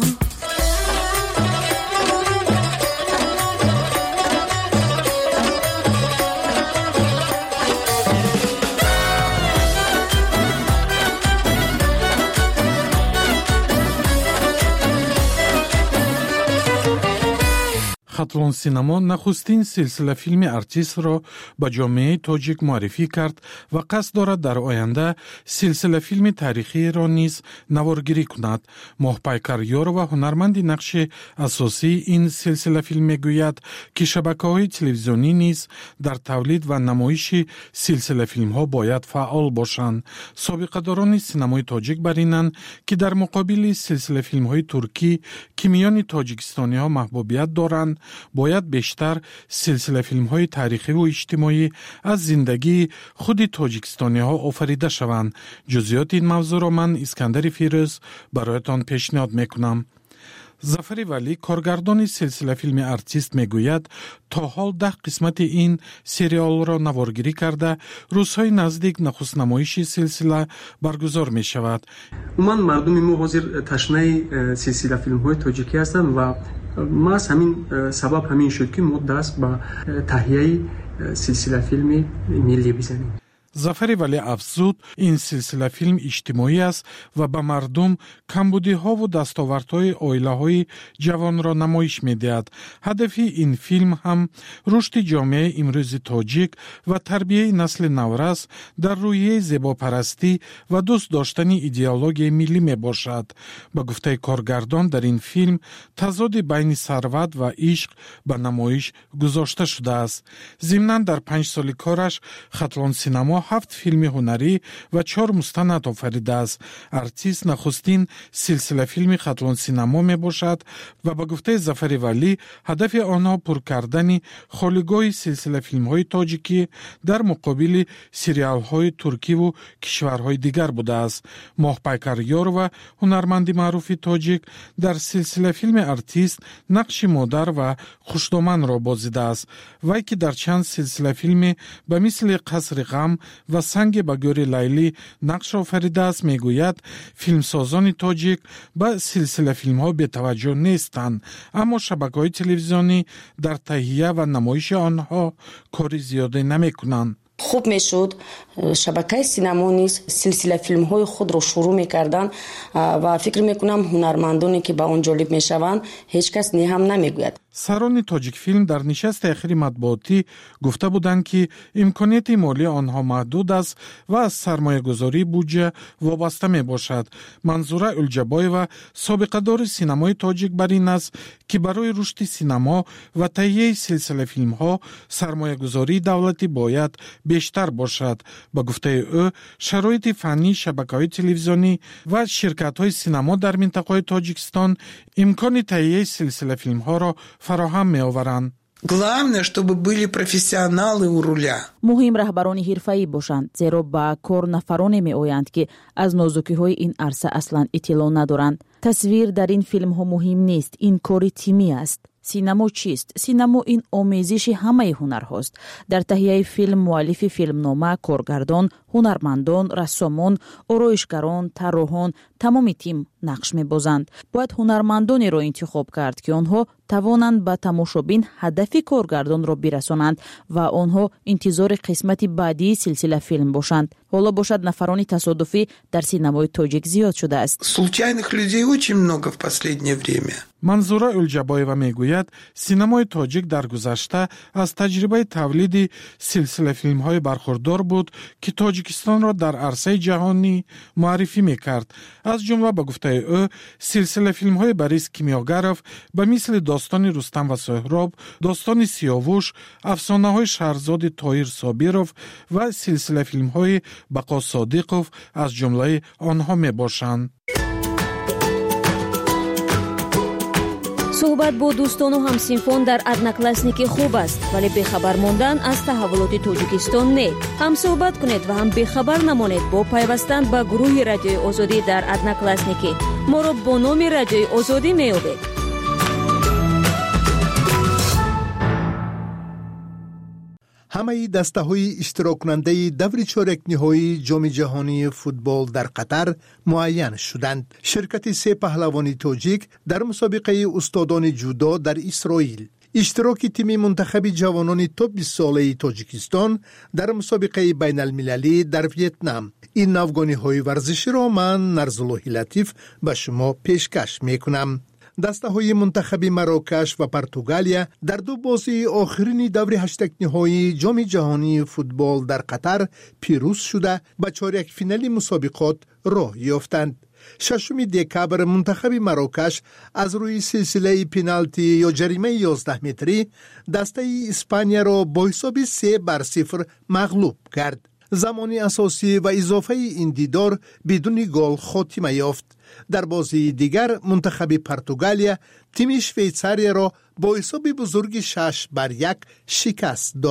[SPEAKER 22] خطلون سینما نخستین سلسله فیلم ارتیست را به جامعه تاجیک معرفی کرد و قصد دارد در آینده سلسله فیلم تاریخی را نیز نوارگیری کند. ماه یار و هنرمند نقش اساسی این سلسله فیلم میگوید که شبکه‌های تلویزیونی نیز در تولید و نمایش سلسله فیلم ها باید فعال باشند. سابقه داران سینمای تاجیک برینند که در مقابل سلسله فیلم های ترکی که میان تاجیکستانی ها محبوبیت دارند باید بیشتر سلسله فیلم های تاریخی و اجتماعی از زندگی خود تاجیکستانی ها آفریده شوند. جزئیات این موضوع را من اسکندر فیروز برایتان پیشنهاد میکنم. зафари валӣ коргардони силсила филми артист мегӯяд то ҳол даҳ қисмати ин сериолро наворгирӣ карда рӯзҳои наздик нахустнамоиши силсила баргузор мешавад.
[SPEAKER 3] умуман мардуми мо ҳозир ташнаи силсила филмҳои тоҷикӣ ҳастанд ва маҳз ҳамин сабаб ҳамин шуд ки мо даст ба таҳияи силсила филми миллӣ бизанем.
[SPEAKER 22] зафари валӣ афзуд ин силсила филм иҷтимоӣ аст ва ба мардум камбудиҳову дастовардҳои оилаҳои ҷавонро намоиш медиҳад. ҳадафи ин филм ҳам рушди ҷомеаи имрӯзи тоҷик ва тарбияи насли наврас дар рӯҳияи зебопарастӣ ва дӯст доштани идеологияи миллӣ мебошад. ба гуфтаи коргардон дар ин филм тазоди байни сарват ва ишқ ба намоиш гузошта шудааст. зимнан дар панҷ соли кораш хатлон синамо ҳафт филми ҳунарӣ ва чор мустанад офаридааст. артист нахустин силсила филми хатлон синамо мебошад ва ба гуфтаи зафари валӣ ҳадафи онҳо пур кардани холигоҳи силсила филмҳои тоҷикӣ дар муқобили сериалҳои туркиву кишварҳои дигар будааст. моҳпайкар ёрова ҳунарманди маъруфи тоҷик дар силсила филми артист нақши модар ва хушдоманро бозидааст. вай ки дар чанд силсила филме ба мисли қасри ғам ва санги ба гӯри лайлӣ нақш офаридааст, мегӯяд филмсозони тоҷик ба силсила филмҳо бетаваҷҷӯҳ нестанд, аммо шабакаҳои телевизионӣ дар таҳия ва намоиши онҳо кори зиёде намекунанд.
[SPEAKER 12] хуб мешуд шабакаи синамо низ силсила филмҳои худро шурӯъ мекарданд ва фикр мекунам ҳунармандоне ки ба он ҷолиб мешаванд ҳеҷ кас не ҳам намегӯяд.
[SPEAKER 22] сарони тоҷикфилм дар нишасти ахири матбуотӣ гуфта буданд ки имконияти молии онҳо маҳдуд аст ва аз сармоягузории буҷа вобаста мебошад. манзура улҷабоева собиқадори синамои тоҷик бар ин аст ки барои рушди синамо ва таҳияи силсила филмҳо сармоягузории давлатӣ бояд бештар бошад. ба гуфтаи ӯ шароити фаннии шабакаҳои телевизионӣ ва ширкатҳои синамо дар минтақаи Тоҷикистон имкони таҳияи силсила филмҳоро фароҳам меоваранд.
[SPEAKER 4] Главное, чтобы были профессионалы у руля.
[SPEAKER 23] муҳим раҳбарони ҳирфаӣ бошанд, зеро ба кор нафароне меоянд ки аз нозукиҳои ин арса аслан иттилоъ надоранд. тасвир дар ин филмҳо муҳим нест, ин кори тимӣ аст. синамо чист? синамо ин омезиши ҳамаи ҳунарҳост. дар таҳияи филм муаллифи филмнома, коргардон, ҳунармандон, рассомон, ороишгарон, тарроҳон тамоми тим нақш мебозанд. бояд ҳунармандонеро интихоб кард ки онҳо тавонанд ба тамошобин ҳадафи коргардонро бирасонанд ва онҳо интизори қисмати баъдии силсила филм бошанд. ҳоло бошад нафарони тасодуфӣ дар синамои тоҷик зиёд шудааст.
[SPEAKER 4] Случайных людей очень много в последнее время.
[SPEAKER 22] манзура улҷабоева мегӯяд синамои тоҷик дар гузашта аз таҷрибаи тавлиди силсила филмҳои бархурдор буд ки тоҷикистонро дар арсаи ҷаҳонӣ муаррифӣ мекард. аз ҷумла ба гуфтаи ӯ силсила филмҳои Борис Кимёгаров ба мисли достони Рустам ва Соҳроб, достони Сиёвуш, афсонаҳои Шаҳрзоди Тоҳир Собиров ва силсила филмҳои Бақо Содиқов аз ҷумлаи онҳо мебошанд.
[SPEAKER 24] суҳбат бо дӯстону ҳамсинфон дар одноклассники хуб аст, вале бехабар мондан аз таҳаввулоти Тоҷикистон не. ҳам суҳбат кунед ва ҳам бехабар намонед бо пайвастан ба гурӯҳи Радиои Озодӣ дар одноклассники. моро бо номи Радиои Озодӣ меёбед.
[SPEAKER 25] ҳамаи дастаҳои иштироккунандаи даври чоракниҳоии ҷоми ҷаҳонии футбол дар Қатар муайян шуданд. ширкати се паҳлавони тоҷик дар мусобиқаи устодони ҷудо дар Исроил, иштироки тими мунтахаби ҷавонони то бист солаи Тоҷикистон дар мусобиқаи байналмилалӣ дар Вьетнам. ин навгониҳои варзиширо ман Нарзуллоҳи Латиф ба шумо пешкаш мекунам. дастаҳои мунтахаби Марокаш ва Португалия дар ду бозии охирини даври ҳаштакниҳои ҷоми ҷаҳонии футбол дар Қатар пирӯз шуда ба чорякфинали мусобиқот роҳ ёфтанд. шашуми декабр мунтахаби Марокаш аз рӯи силсилаи пеналти ё ҷаримаи ёздаҳ метрӣ дастаи Испанияро бо ҳисоби се бар сифр мағлуб кард. замони асосӣ ва изофаи ин дидор бидуни гол хотима ёфт. дар бозии дигар мунтахаби Португалия тими Швейтсарияро бо ҳисоби бузурги шаш бар як шикаст дод.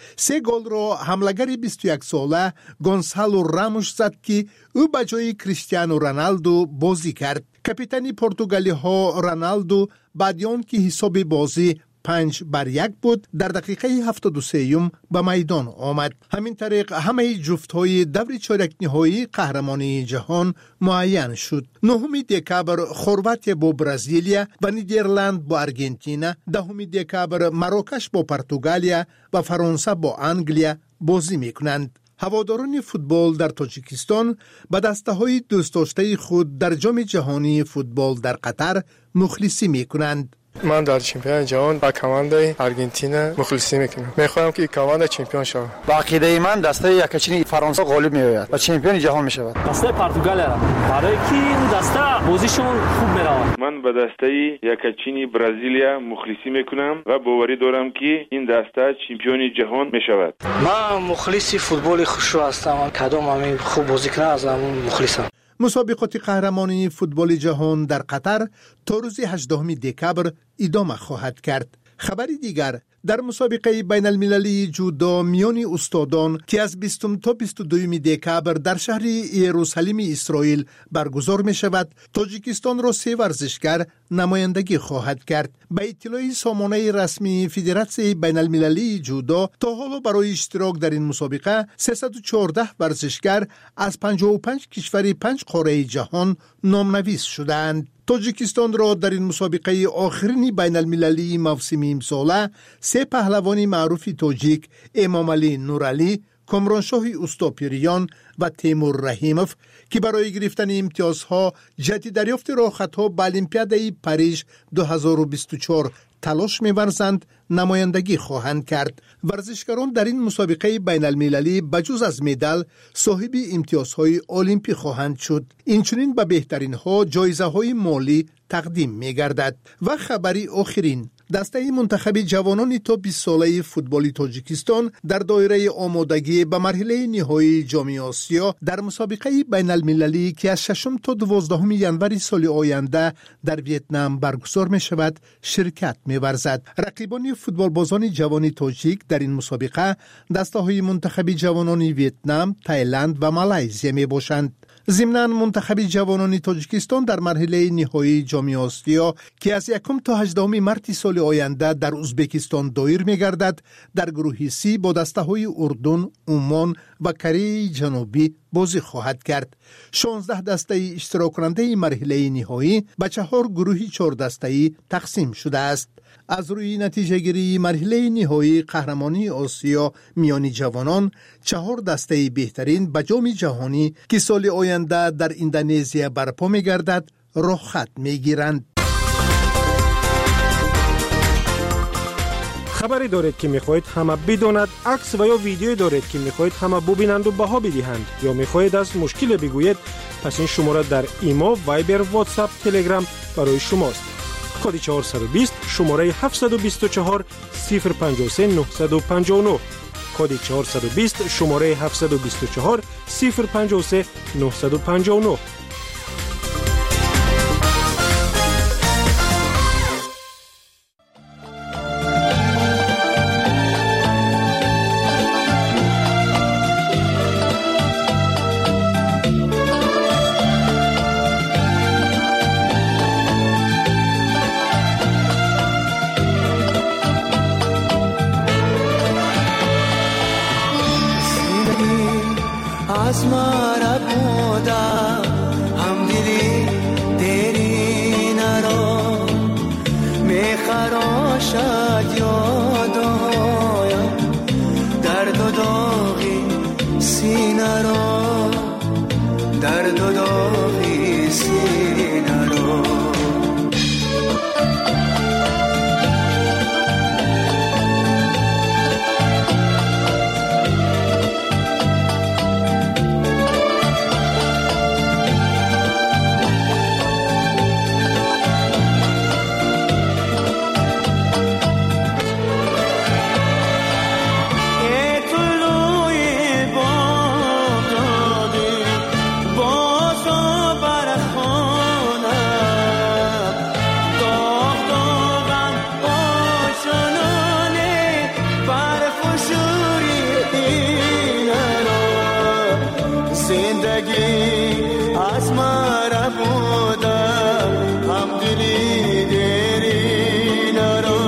[SPEAKER 25] سه گل را حملگر بیست و یک ساله گونسالو راموس زد که او به جای کریستیانو رونالدو بازی کرد. کاپیتان پرتغالی ها رونالدو بعد آن که حساب بازی پنج بر یک بود در دقیقه هفتاد و سه به میدان آمد. همین طریق همه جفت های دور چهارک نهایی قهرمانی جهان معین شد. نهم دکامبر خرواتیا با برزیلیا و نیدرلند با ارژانتین، دهم دکامبر مراکش با پرتغالیا و فرانسه با انگلیا بازی میکنند. هواداران فوتبال در تاجیکستان به دسته های دوست داشته خود در جام جهانی فوتبال در قطر مخلصی میکنند.
[SPEAKER 1] من در چمپیون جهان با کمانده آرژانتین مخلصی میکنم. میخوام که کمانده چمپیون شود.
[SPEAKER 5] با عقیده من دسته یکچین فرانسه غالب میآید و چمپیون جهان میشود.
[SPEAKER 7] دسته پرتغال برای کی این دسته بازیشون خوب میرود.
[SPEAKER 9] من به دسته یکچین برزیلیا مخلصی میکنم و باوری دارم که این دسته چمپیون جهان میشود.
[SPEAKER 11] من مخلص فوتبال خوشو هستم. کدام همین خوب بازی کنه از همون مخلصم.
[SPEAKER 25] مسابقات قهرمانی فوتبال جهان در قطر تا روز هجدهم دکامبر ادامه خواهد کرد. خبری دیگر در مسابقه بین المللی جودو میان استادان که از بیستم تا بیست و دوم دکامبر در شهر یروشلیم اسرائیل برگزار می شود، تاجیکستان را سه ورزشکار نمایندگی خواهد کرد. به اطلاع سامانه رسمی فدراسیون بین المللی جودو تا حالا برای اشتراک در این مسابقه سیصد و چهارده ورزشکار از پنجاه و پنج کشور پنج قاره جهان نامنویس شدند. تاجیکستان را در این مسابقه آخرین بین المللی موسم امساله سه پهلوان معروف تاجیک امام علی نورعلی، کامرانشاه اوستاپیریان و تیمور رحیموف که برای گرفتن امتیازها جهت دریافت راهخطها به المپیاد پاریژ دو هزار و بیست و چهار تلاش می‌ورزند نمایندگی خواهند کرد. ورزشکاران در این مسابقه بین المللی بجز از مدال صاحب امتیازهای المپی خواهند شد. اینچنین به بهترین ها جایزه های مالی تقدیم می‌گردد. و خبری آخرین، دسته منتخب جوانان تا بیست ساله فوتبال تاجیکستان در دایره آمادگی به مرحله نهایی جام آسیا در مسابقه بین المللی که از ششم تا دوازدهم ژانویه سال آینده در ویتنام برگزار می شود شرکت می ورزد. رقیبان فوتبال بازان جوان تاجیک در این مسابقه دسته های منتخب جوانان ویتنام، تایلند و مالایزیا می باشند. ضمناً منتخب جوانان تاجیکستان در مرحله نهایی جام آسیا که از یکم تا هجدهم مارس سال آینده در ازبکستان دایر می‌گردد در گروه سی با دسته‌های اردن، عمان و کره جنوبی بازی خواهد کرد. شانزده دسته اشتراک کننده مرحله نهایی به چهار گروه چهار دسته‌ای تقسیم شده است. از روی نتیجه گیری مرحله نهایی قهرمانی آسیا میان جوانان، چهار دسته بهترین به جام جهانی که سال آینده در اندونزیا برپا می‌گردد راه خط می‌گیرند.
[SPEAKER 10] خبری دارید که میخواهید همه بداند، عکس و یا ویدیویی دارید که میخواهید همه ببینند و بها بدهند، یا میخواهید از مشکل بگویید، پس این شماره در ایما، وایبر، واتساپ، تلگرام برای شماست. کد چهارصد و بیست شماره هفتصد و بیست و چهار صفر پنجاه و سه نهصد و پنجاه و نه. کد چهارصد و بیست شماره هفتصد و بیست و چهار صفر پنجاه و سه نهصد و پنجاه و نه.
[SPEAKER 19] आसमां बूंदा हम दिली तेरी नरो मैं खरोशात यादो दर्द दोगी सीनारो दर्द दोगी सीनारो زندگی از مرا بوده هم دلی دیری نرو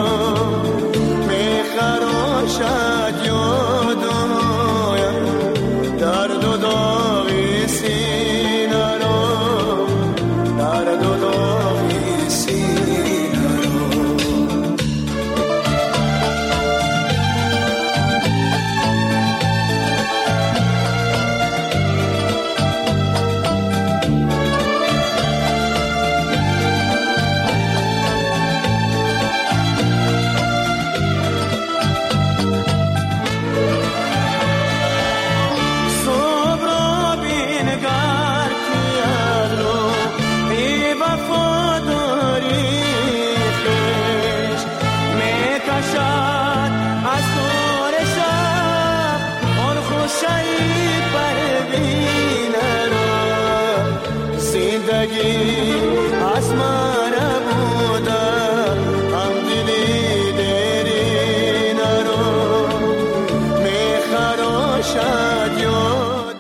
[SPEAKER 19] میخراشد یادایم درد و داغی سینه رو درد و داغی سینه رو از مرا بوده هم دلی دیری نرو میخراشد یاد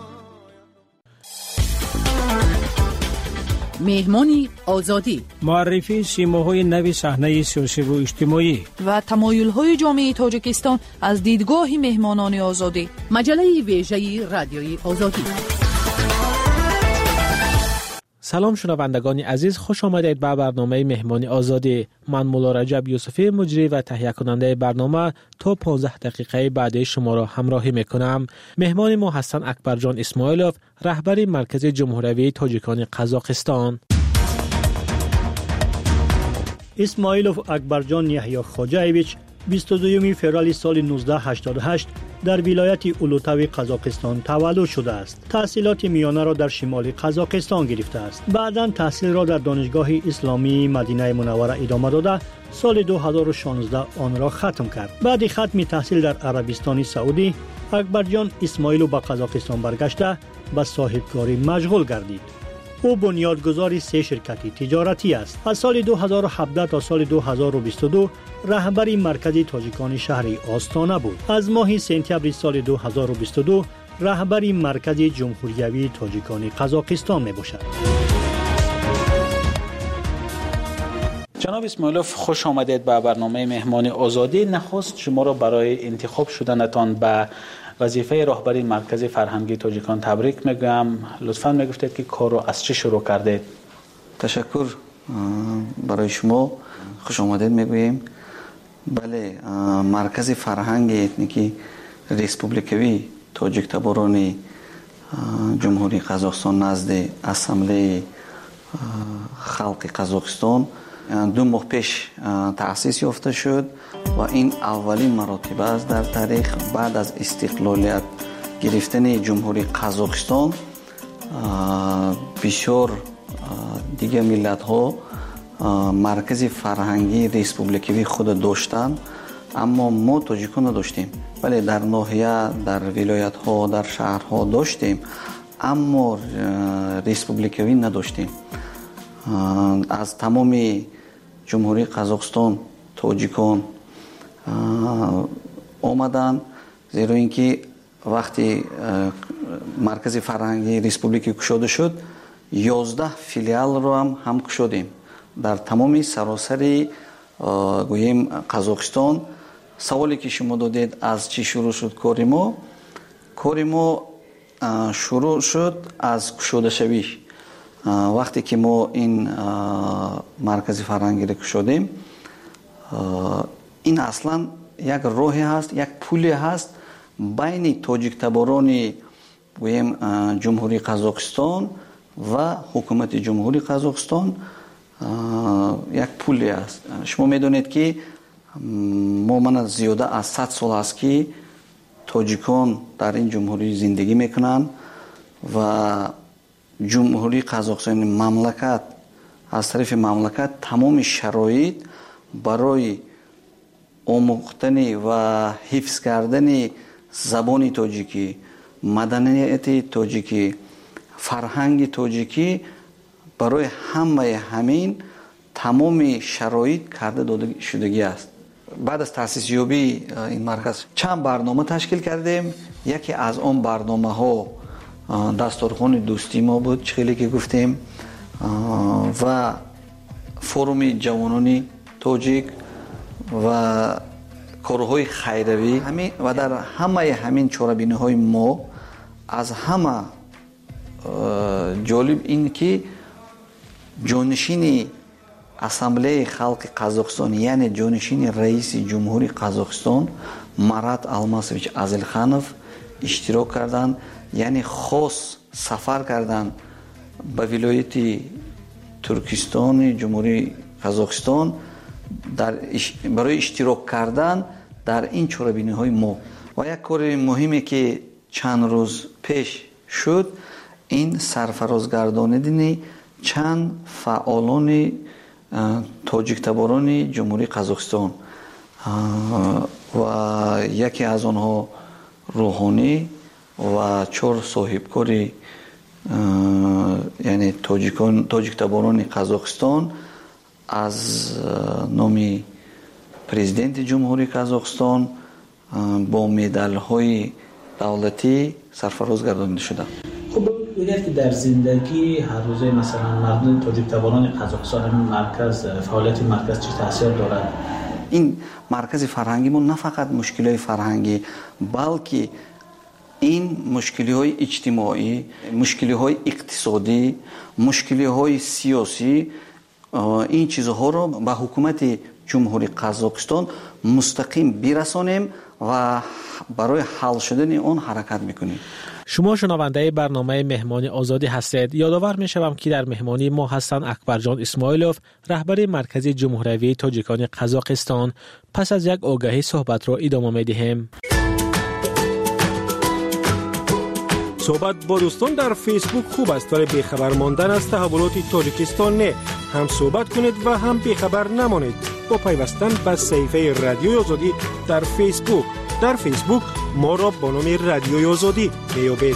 [SPEAKER 2] مهمانی آزادی
[SPEAKER 13] معرفی سیماهای نوی صحنه سیاسی و اجتماعی
[SPEAKER 6] و تمایل‌های جامعه تاجیکستان از دیدگاه مهمانان آزادی
[SPEAKER 2] مجله ویژه رادیوی آزادی.
[SPEAKER 13] سلام شنوندگان عزیز، خوش آمدید به برنامه مهمانی آزادی. من مولا رجب یوسفی مجری و تهیه کننده برنامه تا پانزده دقیقه بعد شما را همراهی میکنم. مهمان ما هستند اکبرجان اسماعیلوف، رهبر مرکز جمهوری تاجیکان قزاقستان.
[SPEAKER 14] اسماعیلوف اکبرجان یحیی خواجه‌ایویچ بیست و دوم فوریه سال نوزده هشتاد و هشت در ولایت اولوتاوی قزاقستان تولد شده است. تحصیلات میانه را در شمال قزاقستان گرفته است. بعداً تحصیل را در دانشگاه اسلامی مدینه منوره ادامه داده سال دو هزار و شانزده آن را ختم کرد. بعد ختم تحصیل در عربستان سعودی، اکبرجان اسماعیلوف به قزاقستان برگشته به صاحبکاری مشغول گردید. او بنیادگذار سه شرکت تجارتی است. از سال دو هزار و هفده تا سال دو هزار و بیست و دو رهبر مرکز تاجیکان شهر آستانه بود. از ماه سپتامبر سال دو هزار و بیست و دو رهبر مرکز جمهوری تاجیکان قزاقستان می باشد.
[SPEAKER 13] جناب اسماعیلوف، خوش آمدید به برنامه مهمانی آزادی. نخست شما را برای انتخاب شدنتان به وظیفه رهبری مرکز فرهنگی تاجیکان تبریک میگم. لطفاً میگفتید که کار رو از چه شروع کردید؟
[SPEAKER 17] تشکر برای شما، خوش آمدید میگوییم. بله، مرکز فرهنگ اتنیکی ریسپوبلیکوی تاجیک تباران جمهوری قزاقستان نزد اسامبله خلق قزاقستان دو ماه پیش تأسیس یافته شد و این اولین مراتب است در تاریخ بعد از استقلالیت گرفتن جمهوری قزاقستان. بسیار دیگه ملت ها مرکز فرهنگی ریسپوبلیکوی خود داشتند، اما ما تاجیکان نداشتیم. ولی در ناحیه، در ولایت ها، در شهرها داشتیم، اما ریسپوبلیکوی نداشتیم. از تمام جمهوری قزاقستان تاجیکان آمدن، زیرا اینکه وقتی مرکز فرهنگی ریسپوبلیکی گشوده شد یازده فیلیال رو هم هم گشودیم در تمام سراسر گوییم قزاقستان. سوالی که شما دادید از چی شروع شد کار ما؟ کار ما شروع شد از گشوده شوی. وقتی که ما این مرکز فرهنگی رو گشودیم، این اصلا یک راهی هست، یک پولی هست بین تاجیک تباران گوییم جمهوری قزاقستان و حکومت جمهوری قزاقستان. یک پولی است. شما میدونید که ما من زیاده از صد سال است که تاجیکان در این جمهوری زندگی میکنن و جمهوری قزاقستان مملکت از طرف مملکت تمام شرایط برای آموختن و حفظ کردن زبان تاجیکی، مدنیت تاجیکی، فرهنگ تاجیکی، برای همه همین تمام شرایط کرده داده شدگی است. بعد از تأسیس یابی این مرکز چند برنامه تشکیل کردیم. یکی از آن برنامه ها دستورخوان دوستی ما بود خیلی که گفتیم و فروم جوانانی تاجیک و کارهای خیروی همین و در همه همین چاره‌بینی های ما از همه جالب این که جانشین اسامبله خلق قزاقستان یعنی جانشین رئیس جمهوری قزاقستان مرات الماسویچ ازلخانوف اشتراک کردند، یعنی خاص سفر کردند به ولایت ترکستان جمهوری قزاقستان در برای اشتراک کردن در این چاره‌بینی های ما. و یک کار مهمی که چند روز پیش شد این سرفرازگرداندن چند فعالان تاجیک تباران جمهوری قزاقستان و یکی از آنها روحانی و چهار صاحبکاری یعنی تاجیکان تاجیک تباران قزاقستان از نام پرزیدنت جمهوری قزاقستان با مدال های دولتی سرفراز گردانیده شده.
[SPEAKER 13] خب بگید که در زندگی هر روزه مثلا مردم تاجیک تباران قزاقستان همین مرکز فعالیت مرکز چه تاثیر دارد؟
[SPEAKER 17] این مرکز فرهنگی ما نه فقط مشکلات فرهنگی بلکه این مشکلات اجتماعی، مشکلات اقتصادی، مشکلات سیاسی این چیزها رو به حکومت جمهوری قزاقستان مستقیم برسانیم و برای حل شدن اون حرکت میکنیم.
[SPEAKER 13] شما شنونده برنامه مهمانی آزادی هستید. یادآور میشوم که در مهمانی ما هستند اکبرجان اسماعیلوف، رهبر مرکز جمهوری تاجیکان قزاقستان. پس از یک آگهی صحبت را ادامه میدهیم.
[SPEAKER 10] صحبت با دوستان در فیسبوک خوب است ولی بیخبر ماندن از تحولات تاجیکستان نه. هم صحبت کنید و هم بیخبر نمانید با پیوستن به صفحه رادیوی آزادی در فیسبوک. در فیسبوک ما را با نام رادیوی آزادی میابید.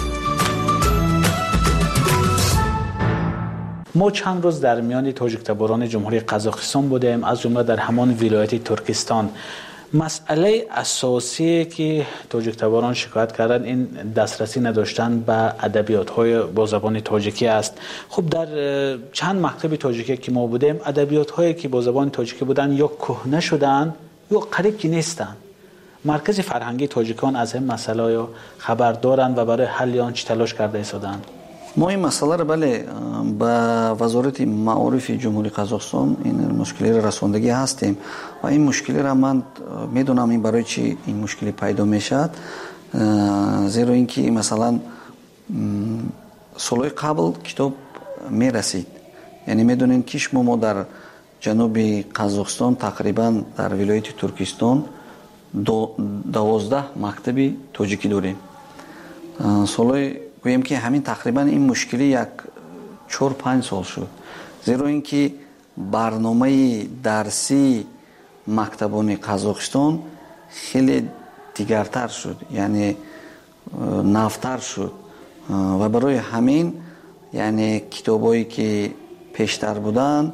[SPEAKER 13] ما چند روز در میان تاجیک تباران جمهوری قزاقستان بودیم، از جمله در همان ولایت ترکستان. مسئله اساسی که تاجیک تباران شکایت کردن این دسترسی نداشتن به ادبیات‌های با زبان تاجیکی است. خب در چند مکتب تاجیکی که ما بودیم ادبیات‌هایی که با زبان تاجیکی بودن یا کهنه شدن یا قریب که نیستن. مرکز فرهنگی تاجیکان از این مسئله یا خبر دارند و برای حل آن چه تلاش کرده ایستادند؟
[SPEAKER 17] ما این مسئله را بله به وزارت معارف جمهوری قزاقستان این مشکلی را رساندگی هستیم و این مشکلی را من میدونم این برای چی این مشکلی پیدا میشد، زیرا اینکه مثلا سالهای قبل کتاب میرسید، یعنی میدونین که شما ما در جنوب قزاقستان تقریبا در ولایت ترکستان دو دوازده مکتب تاجیکی داریم. سالهای گویم که همین تقریبا این مشکلی یک چهار پنج سال شد، زیرا اینکه برنامه درسی مکتبان قزاقستان خیلی دیگرتر شد، یعنی نوتر شد و برای همین یعنی کتابایی که پیشتر بودن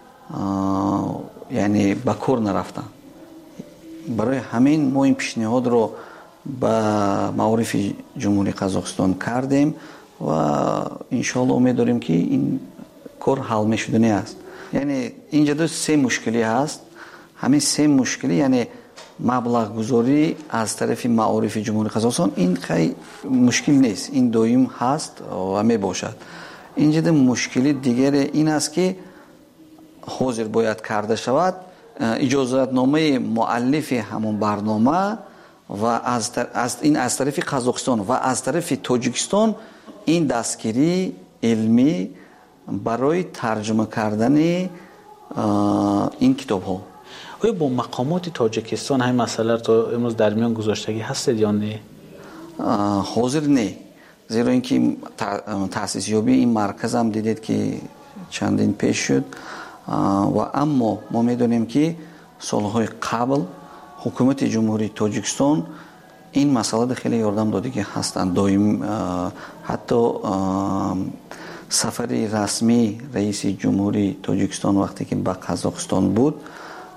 [SPEAKER 17] یعنی به کار نرفتن. برای همین ما این پیشنهاد رو به معارف جمهوری قزاقستان کردیم و انشالله امید داریم که این کار حل میشدنی است. یعنی اینجا دو سه مشکلی هست. همین سه مشکلی یعنی مبلغ گذاری از طرف معارف جمهوری قزاقستان این خیلی مشکل نیست، این دویم هست و می باشد. اینجا دو مشکلی دیگر این است که حاضر باید کرده شود اجازت نامه مؤلف همون برنامه و از, از این از طرف قزاقستان و از طرف تاجیکستان این دستگیری علمی برای ترجمه کردن این کتاب ها.
[SPEAKER 13] آیا با مقامات تاجیکستان همین مسئله تو امروز در میان گذاشتگی هستید یا نه؟
[SPEAKER 17] حاضر نه، زیرا اینکه تأسیس یابی این مرکز هم دیدید که چندین پیش شد و اما ما میدونیم که سالهای قبل حکومت جمهوری تاجیکستان این مسئله خیلی یاردم داده که هستند. دائم حتی سفر رسمی رئیس جمهوری تاجیکستان وقتی که به قزاقستان بود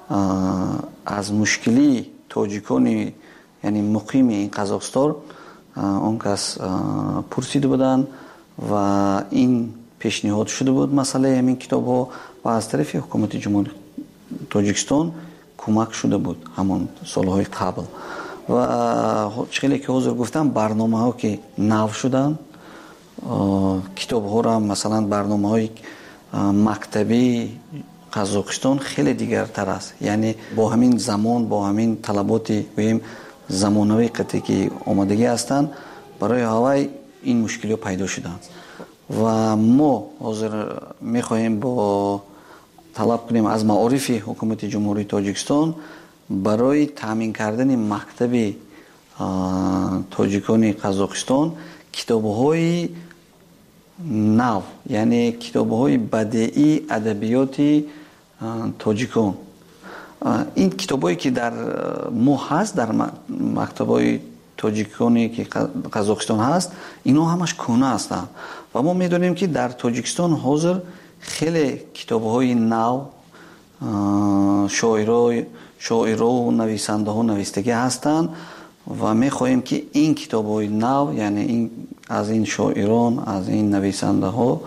[SPEAKER 17] از مشکلی تاجیکان یعنی مقیم این قزاقستان اون کس پرسیده بودن و این پیشنهاد شده بود مسئله همین کتاب ها و از طرف حکومت جمهوری تاجیکستان کمک شده بود همون سالهای قبل و چیزی که حضور گفتم برنامه ها که نو شدن کتاب ها را مثلا برنامه های مکتبی قزاقستان خیلی دیگر تر است یعنی با همین زمان با همین طلبات گوییم زمانوی قطعی که آمادگی هستند برای هوای این مشکلی پیدا شدند و ما حاضر میخواهیم با طلب کنیم از معارف حکومت جمهوری تاجیکستان برای تامین کردن مکتب تاجیکان قزاقستان کتاب‌های نو یعنی کتاب‌های بدیعی ادبیات تاجیکان این کتابایی که در مو هست در مکتب‌های تاجیکانی که قزاقستان هست اینا همش کهنه هستند و ما میدونیم که در تاجیکستان حاضر خیلی کتاب‌های نو شاعرای شاعرها و نویسنده ها نویستگی هستند و میخواهیم که این کتاب‌های نو یعنی این از این شاعران از این نویسنده ها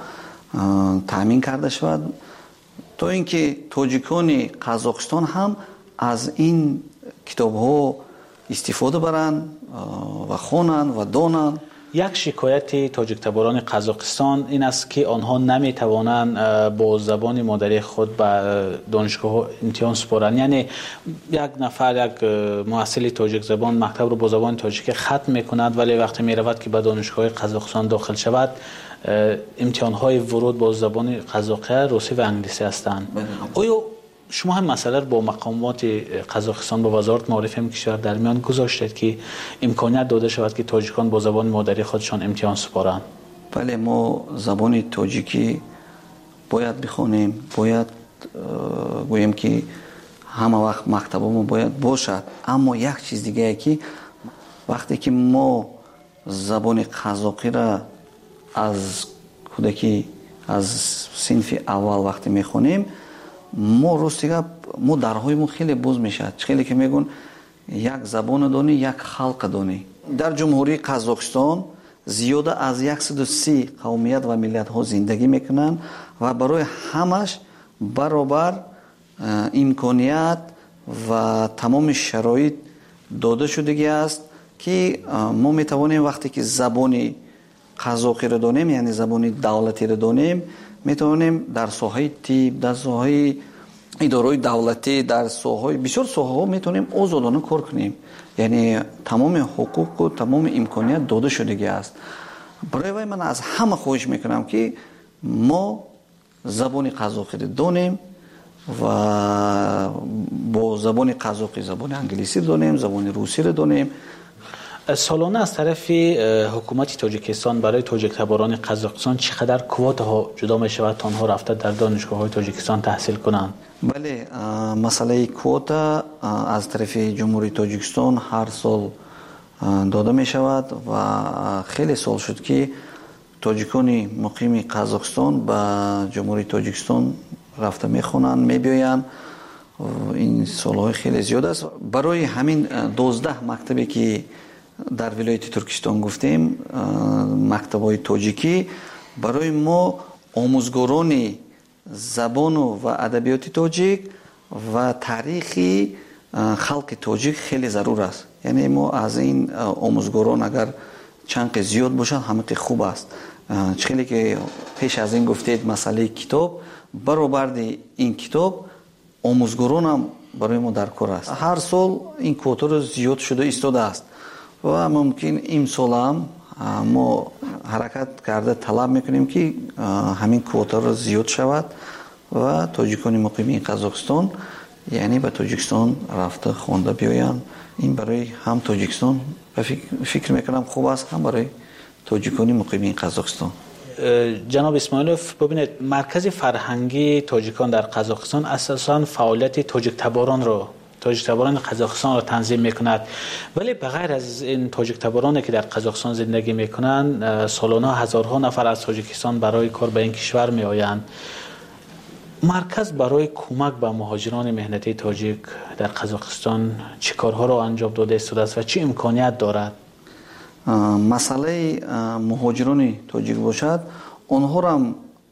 [SPEAKER 17] تامین کرده شود تا اینکه تاجیکان قزاقستان هم از این کتاب ها استفاده برند و خوانند و دانند.
[SPEAKER 7] یک شکایت تاجیک تباران قزاقستان این است که آنها نمیتوانند با زبان مادری خود به دانشگاه امتحان سپارند یعنی یک نفر یک محصل تاجیک زبان مکتب رو با زبان تاجیک ختم میکند ولی وقتی میرود که به دانشگاه قزاقستان داخل شود امتحان های ورود با زبان قزاقی روسی و انگلیسی هستند. آیا شما هم مسئله با مقامات قزاقستان با وزارت معارف کشور در میان گذاشتید که امکانیت داده شود که تاجیکان با زبان مادری خودشان امتحان سپارند؟
[SPEAKER 17] بله ما زبان تاجیکی باید بخونیم باید گویم که همه وقت مکتبمون باید باشد اما یک چیز دیگه که وقتی که ما زبان قزاقی را از کودکی از صنف اول وقتی میخونیم ما روستیگه ما درهایمون خیلی باز میشد خیلی که میگن یک زبان دانی یک خلق دانی در جمهوری قزاقستان زیاده از صد و سی قومیت و ملت ها زندگی میکنن و برای همش برابر امکانیت و تمام شرایط داده شدگی است که ما میتوانیم وقتی که زبانی قزاقی را دانیم یعنی زبانی دولتی را دانیم میتوانیم در ساحه طب در ساحه اداره دولتی در ساحه بسیار ساحه ها میتونیم آزادانه کار کنیم یعنی تمام حقوق و تمام امکانیت داده شدگی است برای وای من از همه خواهش میکنم که ما زبان قزاقی را دانیم و با زبان قزاقی زبان انگلیسی را دانیم زبان روسی را دانیم.
[SPEAKER 7] سالانه از طرف حکومت تاجیکستان برای تاجیک تباران قزاقستان چقدر کوتا ها جدا می شود تا آنها رفته در دانشگاه های تاجیکستان تحصیل کنند؟
[SPEAKER 17] بله مسئله کوتا از طرف جمهوری تاجیکستان هر سال داده می شود و خیلی سال شد که تاجیکان مقیم قزاقستان به جمهوری تاجیکستان رفته می خوانند می بیایند این سالهای خیلی زیاد است برای همین دوازده مکتبی که در ولایت ترکستان گفتیم مکتب‌های تاجیکی برای ما آموزگاران زبان و ادبیات تاجیک و تاریخی خلق تاجیک خیلی ضرور است یعنی ما از این آموزگاران اگر چند زیاد باشن همه خوب است خیلی که پیش از این گفتید مسئله کتاب برابر این کتاب آموزگاران هم برای ما در کار است هر سال این کوتا رو زیاد شده ایستاده است و ممکن این سال هم ما حرکت کرده طلب میکنیم که همین کوتا رو زیاد شود و تاجیکان مقیم قزاقستان یعنی به تاجیکستان رفته خوانده بیایند این برای هم تاجیکستان فکر, فکر میکنم خوب است هم برای تاجیکان مقیم قزاقستان.
[SPEAKER 7] جناب اسماعیلوف ببینید مرکز فرهنگی تاجیکان در قزاقستان اساساً فعالیت تاجیک تباران رو تاجیک تباران قزاقستان را تنظیم میکند ولی بغیر از این تاجیک تبارانی که در قزاقستان زندگی میکنند سالانه هزارها نفر از تاجیکستان برای کار به این کشور میآیند. مرکز برای کمک به مهاجران مهنتی تاجیک در قزاقستان چه کارها را انجام داده است و چه امکانیت دارد؟
[SPEAKER 17] масъалаи муҳоҷирони тоҷик бошад, онҳорам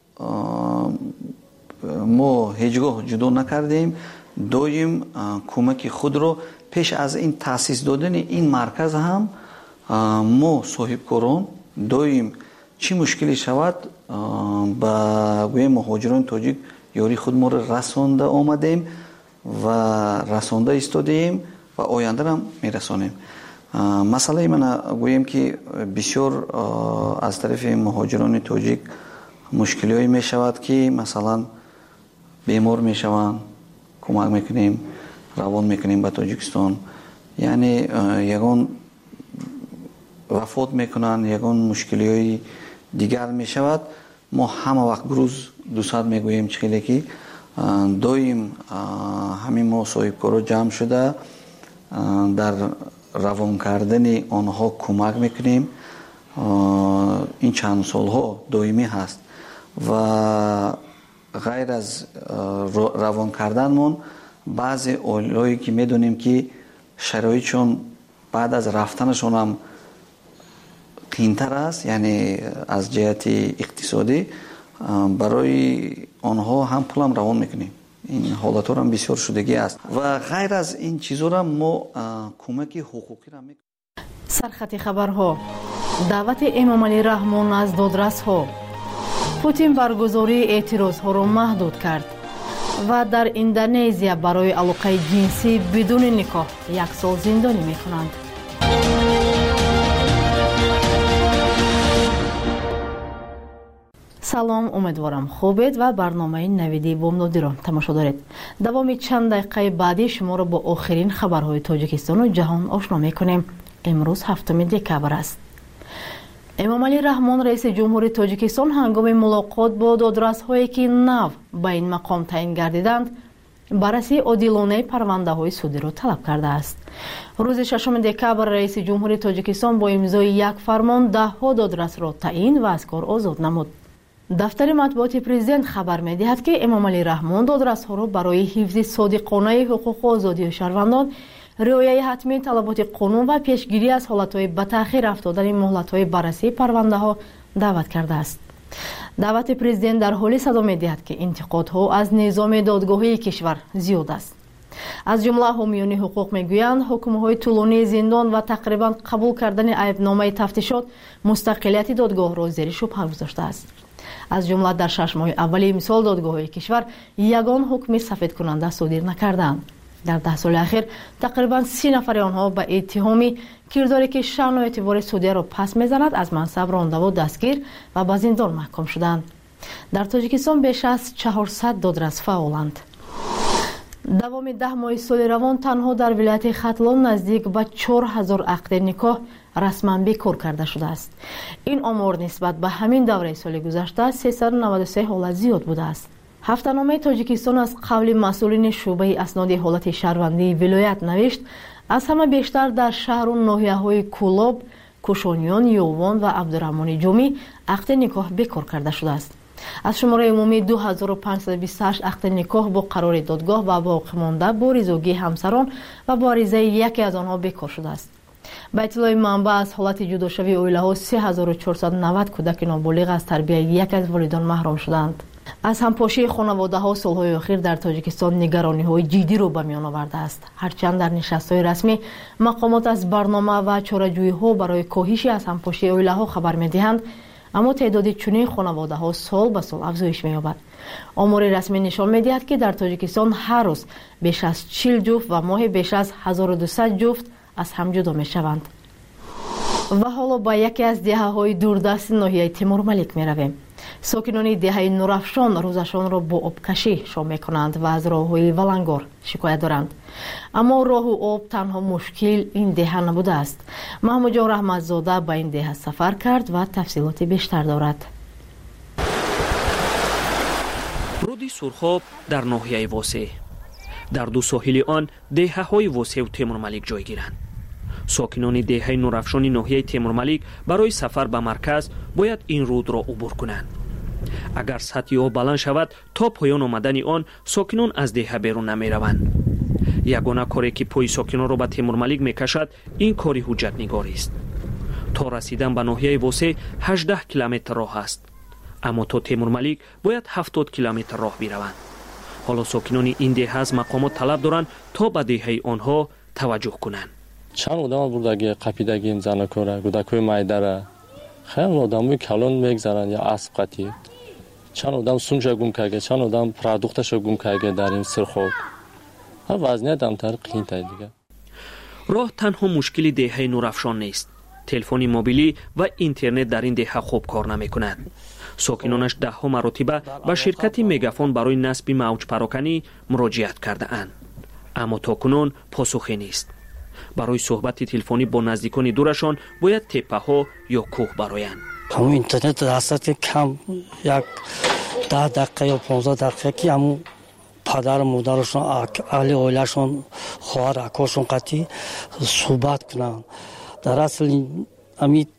[SPEAKER 17] мо ҳеҷ гоҳ ҷудо накардем. доим кӯмаки худро пеш аз ин таъсис додани ин марказ ҳам мо соҳибкорон доим чӣ мушкиле шавад ба гӯем муҳоҷирони тоҷик ёри худморо расонда омадем ва расонда истодем ва ояндарам мерасонем. масъалаи ман гӯем ки бисёр аз тарафи муҳоҷирони тоҷик мушкилиҳое мешавад ки масалан бемор мешаванд, кӯмак мекунем, равон мекунем ба Тоҷикистон, яъне ягон вафот мекунанд, ягон мушкилиҳои дигар мешавад. мо ҳама вақт гурӯз дусад мегӯем чӣ хеле ки доим ҳамин мо соҳибкоро ҷамъ шуда дар равон кардани онҳо кӯмак мекунем. ин чанд солҳо доимӣ ҳаст ва ғайр аз равон карданмон баъзе оилаҳое ки медонем ки шароитшон баъд аз рафтанашон ҳам қиинтар аст, яъне аз ҷиҳати иқтисодӣ барои онҳо ҳам пулам равон мекунем. ин ҳолатҳоро ҳам бисёр шудагӣ аст ва ғайр аз ин чизҳоро мо кӯмаки ҳуқуқиро мекунем.
[SPEAKER 8] сархати хабарҳо. даъвати эмомалӣ раҳмон аз додрасҳо. путин баргузории эътирозҳоро маҳдуд кард ва дар Индонезия барои алоқаи ҷинсӣ бидуни никоҳ як сол зиндонӣ мекунанд. салом, умедворам хубед ва барномаи навиди бомнодиро тамошо доред. давоми чанд дақиқаи баъдӣ шуморо бо охирин хабарҳои Тоҷикистону ҷаҳон ошно мекунем. имрӯз ҳафтуми декабр аст. эмомалӣ раҳмон раиси ҷумҳури Тоҷикистон ҳангоми мулоқот бо додрасҳое ки нав ба ин мақом таъин гардиданд, баррасии одилонаи парвандаҳои судиро талаб кардааст. рӯзи шашуми декабр раиси ҷумҳури Тоҷикистон бо имзои як фармон даҳҳо додрасро таъин ва аз кор озод намуд. дафтари матбуоти президент хабар медиҳад ки эмомалӣ раҳмон додрасҳоро барои ҳифзи содиқонаи ҳуқуқу озодии шаҳрвандон, риояи ҳатмии талаботи қонун ва пешгирӣ аз ҳолатҳои ба таъхир рафтодани муҳлатҳои баррасии парвандаҳо даъват кардааст. даъвати президент дар ҳоле садо медиҳад ки интиқодҳо аз низоми додгоҳии кишвар зиёд аст. аз ҷумла ҳомиёни ҳуқуқ мегӯянд ҳукмҳои тӯлонии зиндон ва тақрибан қабул кардани айбномаи тафтишот мустақилияти додгоҳро зери шубҳа гузоштааст. аз ҷумла дар шаш моҳи аввали имсол додгоҳҳои кишвар ягон ҳукми сафедкунанда содир накарданд. дар даҳ соли ахир тақрибан си нафари онҳо ба иттиҳоми кирдоре ки шаъну эътибори судяро пас мезанад аз мансаб рондаву дастгир ва ба зиндон маҳкум шуданд. дар Тоҷикистон беш аз чаҳорсад додрас фаъоланд. давоми даҳ моҳи соли равон танҳо дар вилояти Хатлон наздик ба чор ҳазор ақди никоҳ расман бекор карда шудааст. ин омор нисбат ба ҳамин давраи соли гузашта сесаду наваду се ҳолат зиёд будааст. ҳафтаномаи Тоҷикистон аз қавли масъулини шуъбаи асноди ҳолати шаҳрвандии вилоят навишт, аз ҳама бештар дар шаҳру ноҳияҳои Кӯлоб, Кушониён, Ёвон ва Абдураҳмони Ҷумӣ ақди никоҳ бекор карда шудааст. аз шумораи умумии ду ҳазору панҷсаду бисту ҳашт ақди никоҳ бо қарори додгоҳ ва боқимонда бо ризогии ҳамсарон ва бо аризаи яке аз онҳо бекор шудааст. ба иттилои манбаъ аз ҳолати ҷудошавии оилаҳо се ҳазору чорсаду навад кӯдаки ноболиғ аз тарбияи яке аз волидон маҳрум шуданд. аз ҳампошии хонаводаҳо солҳои охир дар Тоҷикистон нигарониҳои ҷиддиро ба миён овардааст. ҳарчанд дар нишастҳои расмӣ мақомот аз барнома ва чораҷӯиҳо барои коҳиши аз ҳампошии оилаҳо хабар медиҳанд, аммо теъдоди чунин хонаводаҳо сол ба сол афзоиш меёбад. омори расмӣ нишон медиҳад ки дар Тоҷикистон ҳар рӯз беш аз чил ҷуфт ва моҳе беш аз ҳазору дусад ҷуфт аз ҳам ҷудо мешаванд. ва ҳоло ба яке аз деҳаҳои дурдасти ноҳияи Тимур-Малик меравем. сокинони деҳаи Нурафшон рӯзашонро бо обкашӣ шом мекунанд ва аз роҳҳои валангор шикоят доранд. аммо роҳу об танҳо мушкил ин деҳа набудааст. Маҳмудҷон Раҳматзода ба ин деҳа сафар кард ва тафсилоти бештар дорад.
[SPEAKER 15] руди Сурхоб дар ноҳияи Восеъ. дар ду соҳили он деҳаҳои Восеъу Темур-Малик ҷойгиранд. сокинони деҳаи Нурафшони ноҳияи Темур-Малик барои сафар ба марказ бояд ин рудро убур кунанд. агар сатҳи об баланд шавад, то поён омадани он сокинон аз деҳа берун намераванд. ягона коре ки пои сокинонро ба Темур-Малик мекашад, ин кори ҳуҷҷатнигарист. تا رسیدن به ناحیه واسه هجده کیلومتر راه است. اما تا تیمورملیک باید هفتاد کیلومتر راه بروند. حالا ساکنان این دیه از مقامات طلب دارند تا به دیه آنها توجه کنند.
[SPEAKER 3] چند آدم بردگی قپیدگی زنکوره گودکوی مایدره خیلی آدموی کلون میگذارن یا اسب قطی چند آدم سونجا گم کرده چند آدم پروداکتش گم کرده در این سرخوب هر وضعیت هم تر قین تا دیگه.
[SPEAKER 15] راه تنها مشکلی دیه نورافشان نیست. تلفن موبیلی و اینترنت در این دیه خوب کار نمیکند. ساکنانش ده ها مراتبه به شرکت میگافون برای نصب موج پراکنی مراجعت کرده اند. اما تاکنون پاسخی نیست. برای صحبت تلفنی با نزدیکان دورشان باید تپه ها یا کوه برایند.
[SPEAKER 11] همون اینترنت هست که کم یک ده دقیقه یا پانزده دقیقه که همون پدر مادرشون اهل عائلهشون خواهر اکاشون قطعی صحبت کنن. در اصل امی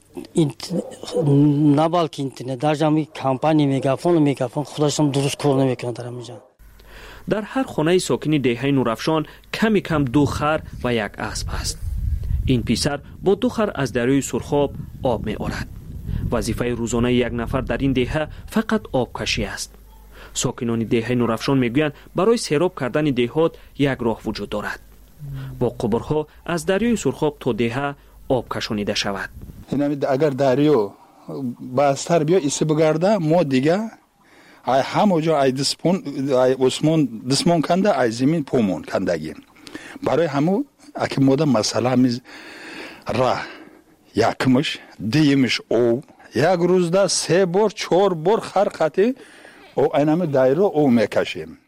[SPEAKER 11] نه بلکه اینترنت در جمعی کمپانی میگافون و میگافون خودشون درست کار نمیکنن در همینجا.
[SPEAKER 15] در هر خانه ساکنی دیه نورافشان کمی کم دو خر و یک اسب است. این پسر با دو خر از دریای سرخاب آب می آورد. وظیفه روزانه یک نفر در این دیه فقط آب کشی است. ساکنان دیه نورافشان میگویند برای سیراب کردن دیهات یک راه وجود دارد. با قبرها از دریای سرخاب تا دیه آب کشانیده شود.
[SPEAKER 16] اگر دریا بازتر بیا ایسه بگرده ما دیگه ای هموجا ای دسپون ای اسمون دسمون کنده ای زمین پومون کندگی برای همو اکی مودا مسئله میز راه یکمش دیمش او یک روز ده سه بار چهار بار خرقتی او اینم دایره او میکشیم.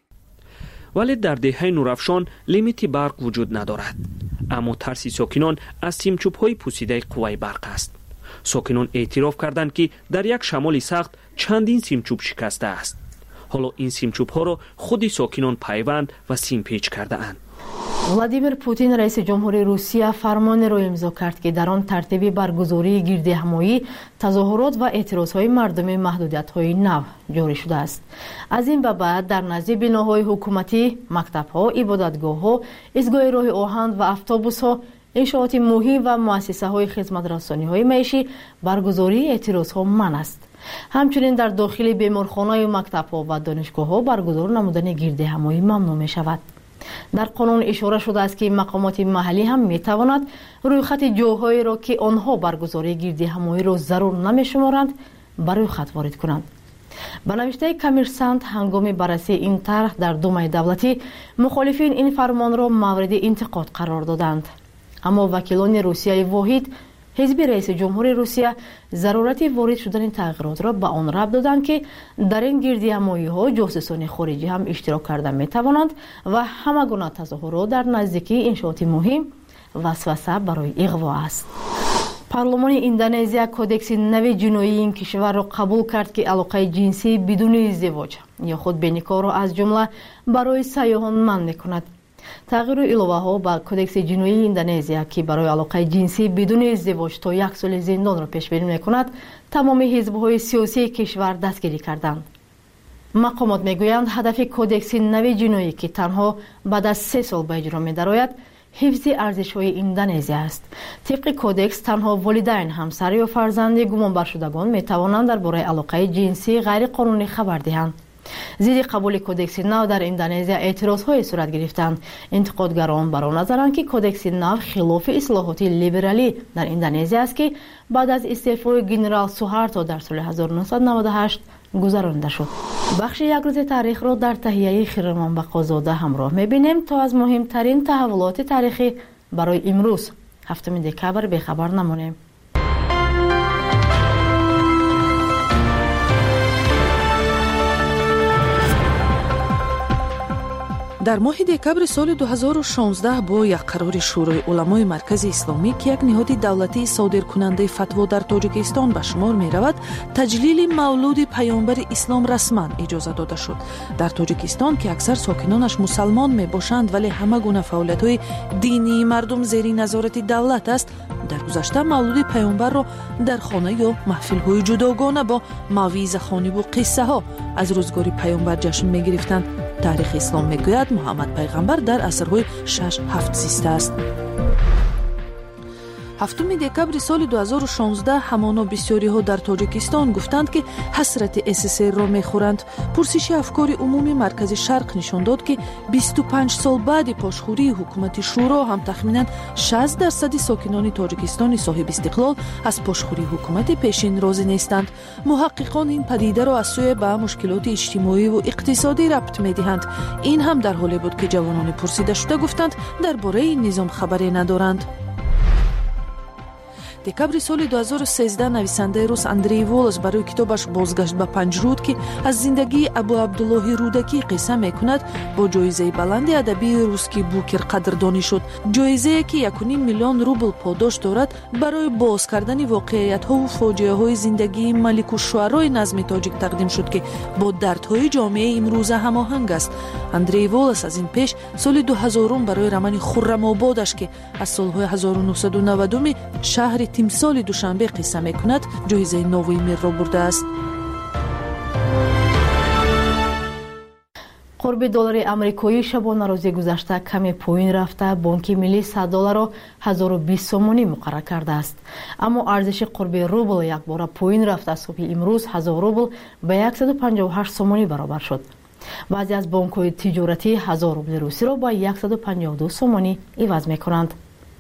[SPEAKER 15] ولی در دیه نورافشان لیمیتی برق وجود ندارد. اما ترسی ساکنان از سیمچوب های پوسیده قوه برق است. ساکنان اعتراف کردند که در یک شمال سخت چندین سیمچوب شکسته است. حالا این سیمچوب ها را خودی ساکنان پیوند و سیم پیچ کرده اند.
[SPEAKER 8] ولادیمیر پوتین رئیس جمهوری روسیه فرمان را امضا کرد که در آن ترتیب برگزاری گردهمایی، تظاهرات و اعتراضهای مردمی محدودیت‌های نو جاری شده است. از این به بعد در نزد بناهای حکومتی، مکتب‌ها، عبادتگاه‌ها، ایستگاه راه آهن و اتوبوس‌ها، انشاءات مهم و مؤسسه‌های خدمت‌رسانی‌های معیشی برگزاری اعتراضها منع است. همچنین در داخل بیمارخانه‌های و مکتب‌ها و دانشگاه‌ها برگزار نمودن گردهمایی ممنوع می‌شود. در قانون اشاره شده است که مقامات محلی هم می‌توانند رویخط جاهایی را که آنها برگزاری گردهمایی را ضرور نمی‌شمارند بر رویخط وارد کنند. به نوشته کمیرسانت هنگام بررسی این طرح در دومای دولتی مخالفین این فرمان را مورد انتقاد قرار دادند. اما وکیلان روسیه واحد حزب رئیس جمهور روسیه ضرورت وارد شدن تغییرات را به آن ربط دادند که در این گردهمایی‌ها جاسوسان خارجی هم اشتراک کرده می‌توانند و همه گونه تظاهرات در نزدیکی انشاءات مهم وسوسه برای اغوا است. پارلمان اندونزیا کودکس نو جنایی این کشور را قبول کرد که علاقه جنسی بدون ازدواج یا خود به نکاح را از جمله برای سیاحان منع می‌کند. تغییر الوه ها با کودکس جنایی اندونزیا که برای علاقه جنسی بدون ازدواج تا یک سال زندان را پیش بینی می‌کند، تمام حزب‌های سیاسی کشور دستگیری کردند. مقامات میگویند هدف کودکس نو جنایی که تنها بعد از سه سال به اجرا می‌دراید، حفظ ارزش‌های اندونزیا است. طبق کودکس تنها والدین، همسر یا فرزند گمانبر شدگان می‌توانند درباره علاقه جنسی غیر قانونی خبر دهند. ضد قبول کودکس نو در اندونزیا اعتراض‌های صورت گرفتند. انتقادگران بر آن نظرند که کودکس نو خلاف اصلاحات لیبرالی در اندونزیا است که بعد از استعفای ژنرال سوهارتو در سال هزار و نهصد و نود و هشت گذرانده شد. بخش یک روز تاریخ را در تهیه خیرمان بقازاده همراه می‌بینیم تا از مهمترین تحولات تاریخی برای امروز هفتم دکبر بخبر نمانیم.
[SPEAKER 6] در ماه دکبر سال دو هزار و شانزده با یک قرار شورای علمای مرکز اسلامی که یک نهاد دولتی صادرکننده فتوا در تاجیکستان به شمار می رود، تجلیل مولود پیامبر اسلام رسما اجازه داده شد. در تاجیکستان که اکثر ساکنانش مسلمان می باشند ولی همه گونه فعالیت‌های دینی مردم زیر نظارت دولت است، در گذشته مولود پیامبر را در خانه یا محفل‌های جداگانه با موعظه خوانی و قصه ها از روزگار پیامبر جشن می گرفتند. تاریخ اسلام میگوید محمد پیغمبر در عصرهای شش هفت زیسته است. ҳафтуми декабри соли дуҳазору шонздаҳ ҳамоно бисёриҳо дар тоҷикистон гуфтанд ки ҳасрати СССР-ро мехӯранд. пурсиши афкори умумии маркази Шарқ нишон дод ки бисту панҷ сол баъди пошхӯрии ҳукумати шӯро ҳам тахминан шаст дарсади сокинони Тоҷикистони соҳиби истиқлол аз пошхӯрии ҳукумати пешин розӣ нестанд. муҳаққиқон ин падидаро аз сӯе ба мушкилоти иҷтимоиву иқтисодӣ рабт медиҳанд. ин ҳам дар ҳоле буд ки ҷавонони пурсидашуда гуфтанд дар бораи ин низом хабаре надоранд. декабри соли дуҳазору сездаҳ нависандаи рус Андрей Волос барои китобаш «Бозгашт ба Панҷруд» ки аз зиндагии Абу Абдуллоҳи Рудакӣ қисса мекунад, бо ҷоизаи баланди адабии русский Букер қадрдонӣ шуд. ҷоизае ки якуним миллион рубл подош дорад барои боз кардани воқеиятҳову фоҷиаҳои зиндагии малику шуарои назми тоҷик тақдим шуд ки бо дардҳои ҷомеаи имрӯза ҳамоҳанг аст. Андрей Волос аз ин пеш соли дуҳазорум барои романи «Хуррамободаш» ки аз солҳои ҳазору нуҳсаду навадуми шаҳри тимсоли Душанбе қисса мекунад, ҷоизаи Нови мирро бурдааст.
[SPEAKER 8] қурби доллари амрикоӣ шабона рӯзи гузашта каме поин рафта, бонки миллӣ сад долларро ҳазору бист сомонӣ муқаррар кардааст. аммо арзиши қурби рубл якбора поин рафта субҳи имрӯз ҳазор рубл ба яксаду панҷоҳу ҳашт сомонӣ баробар шуд. баъзе аз бонкҳои тиҷоратӣ ҳазор рубли русиро ба яксаду панҷоҳу ду сомонӣ иваз мекунанд.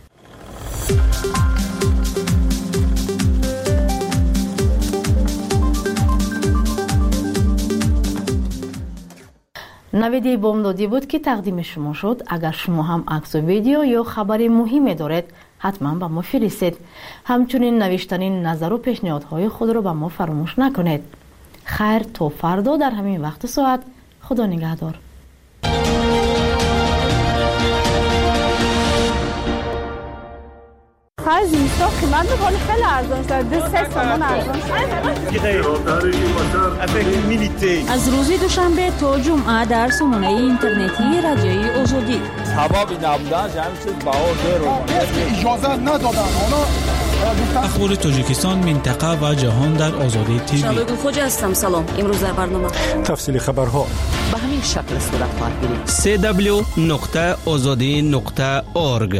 [SPEAKER 8] навиди бомдодӣ буд ки тақдими шумо шуд. агар шумо ҳам аксу видео ё хабари муҳиме доред, ҳатман ба мо фиристед. ҳамчунин навиштани назару пешниҳодҳои худро ба мо фаромӯш накунед. хайр, то фардо дар ҳамин вақту соат. худо нигаҳдор.
[SPEAKER 12] خیلی زیستا قیمت ولی خیلی ارزان شده. دو سه تومان ارزان شده.
[SPEAKER 24] از روز دوشنبه تا جمعه در سامانه اینترنتی رادیوی آزادی.
[SPEAKER 18] سبب نبودن جمع چیز بهار رو اجازه ندادن.
[SPEAKER 20] اخبار تاجیکستان، منطقه و جهان در آزادی تیوی.
[SPEAKER 24] شبکه خوجه هستم. سلام. امروز در برنامه
[SPEAKER 20] تفصیل خبرها
[SPEAKER 2] به همین شکل صورت خواهد گرفت.
[SPEAKER 20] دبلیو دبلیو دبلیو نقطه آزادی نقطه اورگ.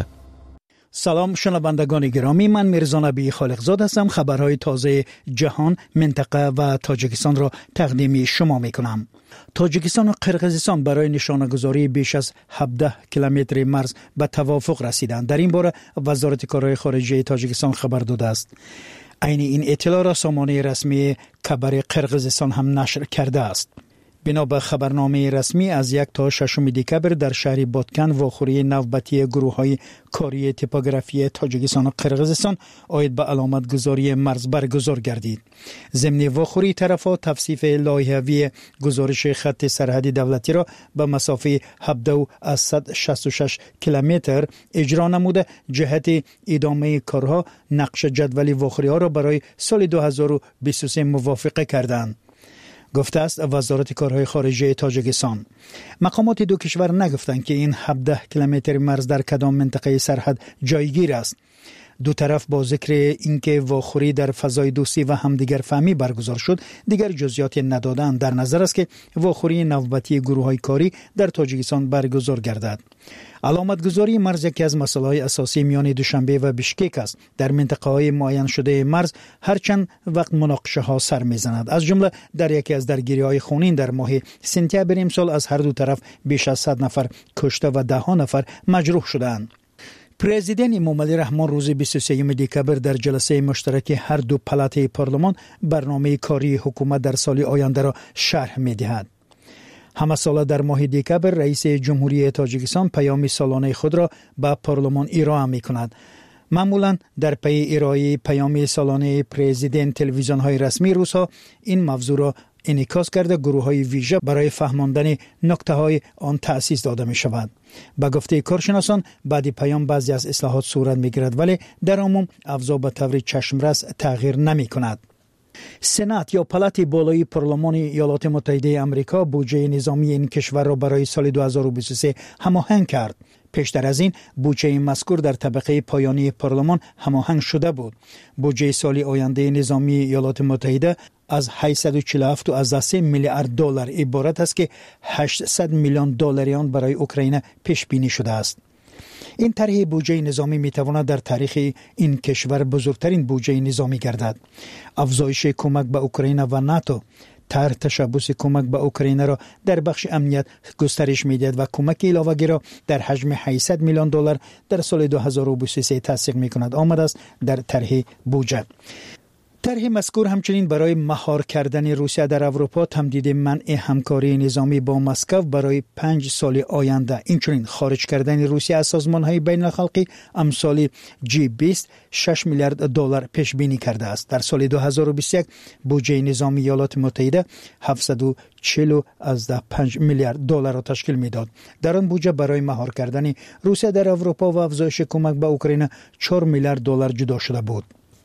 [SPEAKER 14] سلام شنوندگان گرامی، من میرزا نبی خالقزاد هستم. خبرهای تازه جهان، منطقه و تاجیکستان را تقدیم شما میکنم. تاجیکستان و قرقیزستان برای نشانه‌گذاری بیش از هفده کیلومتر مرز به توافق رسیدند. در این باره وزارت کارهای خارجه تاجیکستان خبر داده است. عین این اطلاع را سامانه رسمی کبر قرقیزستان هم نشر کرده است. بنا به خبرنامه رسمی از یک تا ششم دکبر در شهر بادکن واخوری نوبتی گروه‌های کاری تپوگرافی تاجیکستان و قرقیزستان آید به علامت گذاری مرز برگزار گردید. ضمن واخوری طرف‌ها توصیف لایحه‌ای گزارش خط سرحدی دولتی را به مسافه هفده از صد و شصت و شش کیلومتر اجرا نموده جهت ادامه کارها نقشه جدول واخوری‌ها را برای سال دو هزار و بیست و سه موافقه کردند. گفته است وزارت کارهای خارجه تاجیکستان. مقامات دو کشور نگفتند که این هفده کیلومتر مرز در کدام منطقه سرحد جایگیر است. دو طرف با ذکر اینکه واخوری در فضای دوستی و همدیگر فهمی برگزار شد، دیگر جزئیات ندادند. در نظر است که واخوری نوبتی گروه‌های کاری در تاجیکستان برگزار گردد. علامت گذاری مرز یکی از مسائل اساسی میان دوشنبه و بشکک است. در منطقه‌های معین شده مرز هرچند وقت مناقشه ها سر میزند. از جمله در یکی از درگیری‌های خونین در ماه سپتامبر امسال از هر دو طرف بیش از صد نفر کشته و ده ها نفر مجروح شدند. پرزیدنت امامعلی رحمان روز بیست و سوم دکبر در جلسه مشترک هر دو پلاته پارلمان برنامه کاری حکومت در سال آینده را شرح می‌دهد. همه ساله در ماه دکبر رئیس جمهوری تاجیکستان پیام سالانه خود را به پارلمان ارائه می‌کند. معمولا در پی ارائه پیام سالانه پرزیدنت تلویزیون‌های رسمی روس‌ها این موضوع را انعکاس کرده گروه‌های ویژه برای فهماندن نکته‌های آن تأسیس داده می‌شود. به گفته کارشناسان بعد پیام بعضی از اصلاحات صورت می‌گیرد ولی در عموم افزا به طور چشمرس تغییر نمی‌کند. سنات یا پلات بالای پارلمان ایالات متحده آمریکا بودجه نظامی این کشور را برای سال دو هزار و بیست و سه هماهنگ کرد. پیشتر از این بودجه مذکور در طبقه پایانی پارلمان هماهنگ شده بود. بودجه سال آینده نظامی ایالات متحده از هشتصد و چهل و هفت و سه میلیارد دلار عبارت است که هشتصد میلیون دلار آن برای اوکراین پیش بینی شده است.
[SPEAKER 1] این طرح بودجه نظامی میتواند در تاریخ این کشور بزرگترین بودجه نظامی گردد. افزایش کمک به اوکراین و ناتو طرح تشبث کمک به اوکراین را در بخش امنیت گسترش میدهد و کمک علاوه‌ای را در حجم هشتصد میلیون دلار در سال دو هزار و بیست و سه تصدیق میکند آمده است در طرح بودجه. طرح مذکور همچنین برای مهار کردن روسیه در اروپا، تمدید منع همکاری نظامی با مسکو برای پنج سال آینده، اینچنین خارج کردن روسیه از سازمان‌های بین‌المللی امثال جی بیست شش میلیارد دلار پیش بینی کرده است. در سال دو هزار و بیست و یک بودجه نظامی ایالات متحده هفتصد و چهل و پنج میلیارد دلار را تشکیل میداد. در آن بودجه برای مهار کردن روسیه در اروپا و افزایش کمک به اوکراین چهار میلیارد دلار جدا شده بود.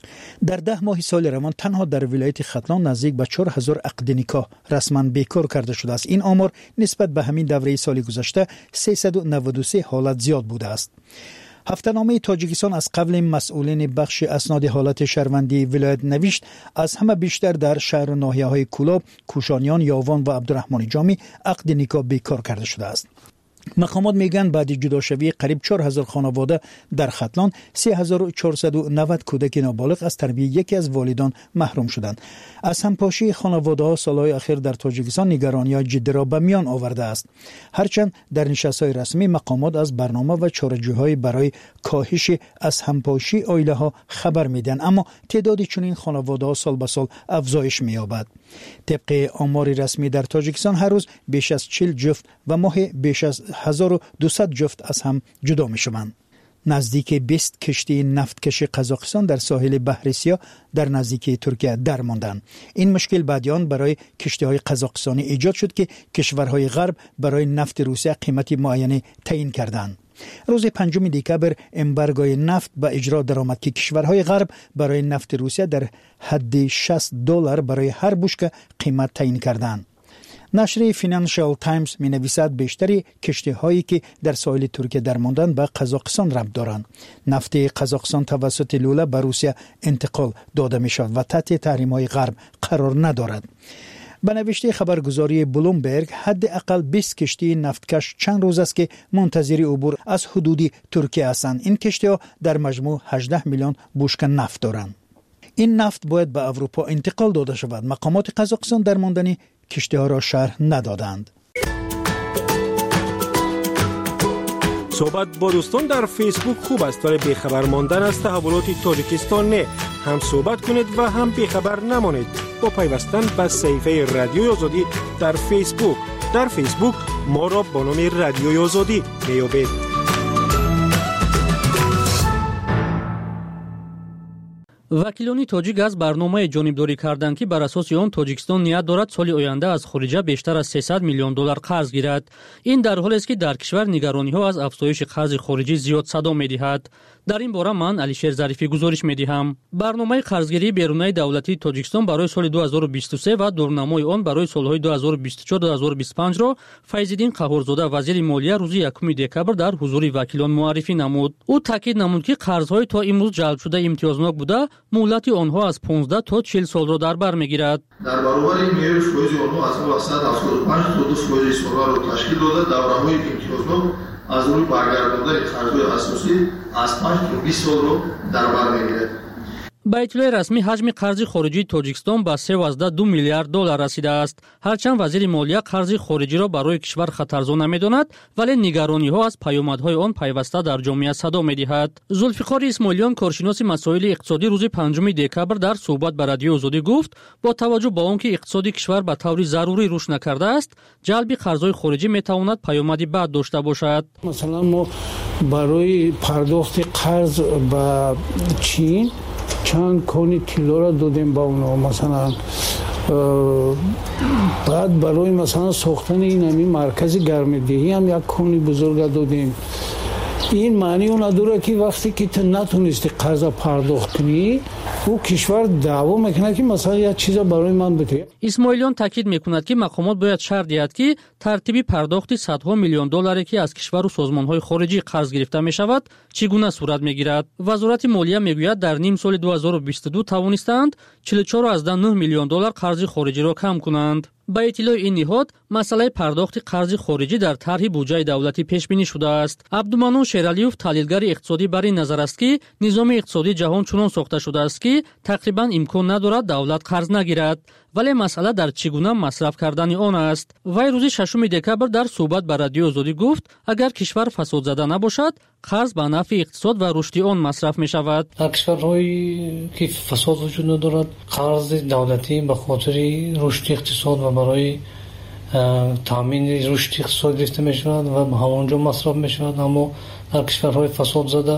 [SPEAKER 1] در ده ماه سال روان تنها در ولایت ختلان نزدیک به چهار هزار عقد نکاح رسما بیکار کرده شده است. این آمار نسبت به همین دوره سال گذشته سیصد و نود و سه حالت زیاد بوده است. هفته‌نامه تاجیکستان از قبل مسئولین بخش اسناد حالت شهروندی ولایت نوشت از همه بیشتر در شهر و ناحیه‌های کولاب، کوشانیان، یاوان و عبدالرحمن جامی عقد نکاح بیکار کرده شده است. مقامات میگن بعد جداشوی قریب چهار هزار خانواده در ختلان سه هزار و چهارصد و نود کودک نابالغ از تربیت یکی از والدان محروم شدند. از همپاشی خانواده ها سالهای اخیر در تاجیکستان نگرانی جدی را به میان آورده است. هرچند در نشست‌های رسمی مقامات از برنامه و چاره‌جویی‌های برای کاهش از همپاشی عائله ها خبر میدن، اما تعداد چنین خانواده ها سال به سال افزایش می‌یابد. طبق آمار رسمی در تاجیکستان هر روز بیش از چهل جفت و ماه بیش از هزار و دویست جفت از هم جدا می شوند. نزدیک بیست کشتی نفتکش قزاقستان در ساحل بحر سیاه در نزدیکی ترکیه در ماندند. این مشکل بعد آن برای کشتی‌های قزاقستانی ایجاد شد که کشورهای غرب برای نفت روسیه قیمت معینی تعیین کردند. روز پنجم دکبر امبارگوی نفت به اجرا درآمد که کشورهای غرب برای نفت روسیه در حد شصت دلار برای هر بشکه قیمت تعیین کردند. نشر فینانشال تایمز می نویسد بیشتری کشتی هایی که در ساحل ترکیه در ماندن به قزاقستان ربط دارند. نفت قزاقستان توسط لوله به روسیه انتقال داده می شود و تحت تحریم های غرب قرار ندارد. به نوشته خبرگزاری بلومبرگ حداقل بیست کشتی نفتکش چند روز است که منتظر عبور از حدود ترکیه هستند. این کشتی ها در مجموع هجده میلیون بشکه نفت دارند. این نفت باید به اروپا انتقال داده شود. مقامات قزاقستان در ماندن کشتی ها را شرح ندادند.
[SPEAKER 10] صحبت با دوستان در فیسبوک خوب است ولی بیخبر ماندن از تحولات تاجیکستان نه. هم صحبت کنید و هم بیخبر نمانید با پیوستن به صفحه رادیوی آزادی در فیسبوک. در فیسبوک ما را با نام رادیوی آزادی میابید.
[SPEAKER 15] وکیلان تاجیک از برنامه جانبداری کردند که بر اساس آن تاجیکستان نیت دارد سال آینده از خارجه بیشتر از سیصد میلیون دلار قرض گیرد. این در حالی است که در کشور نگرانی ها از افزایش قرض خارجی زیاد صدا می‌دهد. در این باره من علیشیر ظریفی گزارش می‌دهم. برنامه قرضگیری بیرونی دولتی تاجیکستان برای سال دو هزار و بیست و سه و دورنمای آن برای سالهای دو هزار و بیست و چهار تا دو هزار و بیست و پنج را فیض‌الدین قهورزاده وزیر مالیه روز یکم دکبر در حضور وکیلان معرفی نمود. او تاکید نمود که قرض‌های تا امروز جلب شده امتیازناک بوده، مهلت آنها از پانزده تا چهل سال را در بر می‌گیرد.
[SPEAKER 4] در برابر این میانه فایز آنها از صد و هفتاد و پنج تا دو فایز سالانه را تشکیل داده. دوره‌های امتیازناک از روی برگرداندن قرض‌های اساسی از پنج تا بیست سال رو در بر می‌گیرد.
[SPEAKER 15] با اطلاع رسمی حجم قرض خارجی تاجیکستان به سه و دو میلیارد دلار رسیده است. هرچند وزیر مالیه قرض خارجی را برای کشور خطرزا نمی‌داند، ولی نگرانی‌ها از پیامدهای آن پیوسته در جامعه صدا می‌دهد. ذوالفقار اسماعیلیان کارشناس مسائل اقتصادی روز پنجم دکبر در صحبت با رادیو آزادی گفت با توجه به آنکه اقتصاد کشور به طور ضروری رشد نکرده است، جلب قرض‌های خارجی می‌تواند پیامدی بد داشته باشد.
[SPEAKER 21] مثلا ما برای پرداخت قرض به چین چند کانی طلا را دادیم با اونا، مثلا بعد برای مثلا ساختن این همین مرکز گرمدهی هم یک کانی بزرگ دادیم. این معنی اون نداره که وقتی که تو نتونستی قرض پرداخت کنی او کشور دعوا میکنه که مثلا یک چیزا برای من بده.
[SPEAKER 5] اسماعیلیان تاکید میکند که مقامات باید شرط دهد که ترتیبی پرداخت صدها میلیون دلاری که از کشور و سازمانهای خارجی قرض گرفته میشود چگونه صورت میگیرد. وزارت مالیه میگوید در نیم سال دو هزار و بیست و دو توانستند چهل و چهار ممیز نه میلیون دلار قرض خارجی را کم کنند. با اطلاع این نهاد مسئله پرداخت قرض خارجی در طرح بودجه دولتی پیش بینی شده است. عبدالمنان شیرعلیوف تحلیلگر اقتصادی بر این نظر است که نظام اقتصادی جهان چنان ساخته شده است که تقریبا امکان ندارد دولت قرض نگیرد، ولی مسئله در چگونه مصرف کردن آن است. وی روز ششم دکبر در صحبت با رادیو آزادی گفت اگر کشور فساد زده نباشد قرض به نفع اقتصاد و رشد آن مصرف می شود.
[SPEAKER 21] در کشورهایی که فساد وجود ندارد قرض دولتی به خاطر رشد اقتصاد و برای تامین رشد اقتصاد گرفته می شود و به همانجا مصرف می شود. اما در کشورهای فساد زده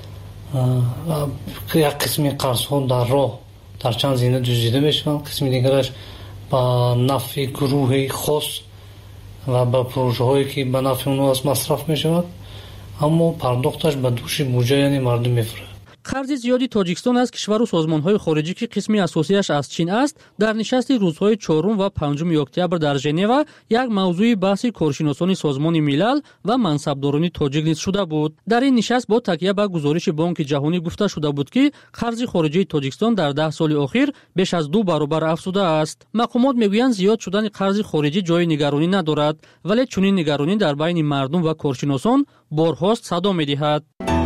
[SPEAKER 21] یک قسمی قرض ها در راه در چند زمینه دزدیده می شود، قسمی دیگرش به نفع گروه خاص و به پروژه هایی که به نفع اونها از مصرف می شود، اما پرداختش به دوش بودجه یعنی مردم میفره.
[SPEAKER 5] قرض زیادی تاجیکستان از کشور و سازمان‌های خارجی که قسمی اساسیش از چین است در نشست روزهای چهارم و پنجم اکتبر در ژنو یک موضوع بحث کارشناسان سازمان ملل و منصبداران تاجیک نیز شده بود. در این نشست با تکیه به گزارش بانک جهانی گفته شده بود که قرض خارجی تاجیکستان در ده سال اخیر بیش از دو برابر افزوده است. مقامات میگویند زیاد شدن قرض خارجی جای نگرانی ندارد، ولی چنین نگرانی در بین مردم و کارشناسان بارهاست صدا می‌دهد.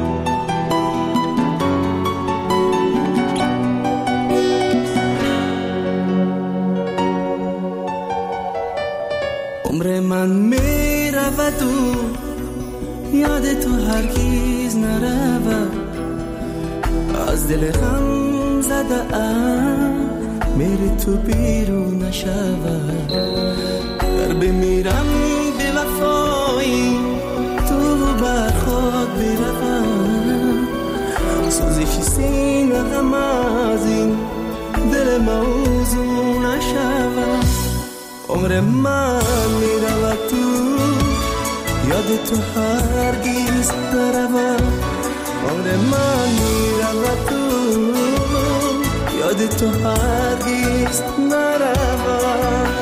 [SPEAKER 19] عمر من می رود و یاد تو هرگیز نرود، از دل غم زده ام میری تو بیرون نشود. در بمیرم بی وفایی تو بر خود بروم، سوزش سینه غم از این دل موضوع نشود. عمر من میرود تو یاد تو هرگیز نرود، عمر من میرود تو یاد تو هرگیز نرود.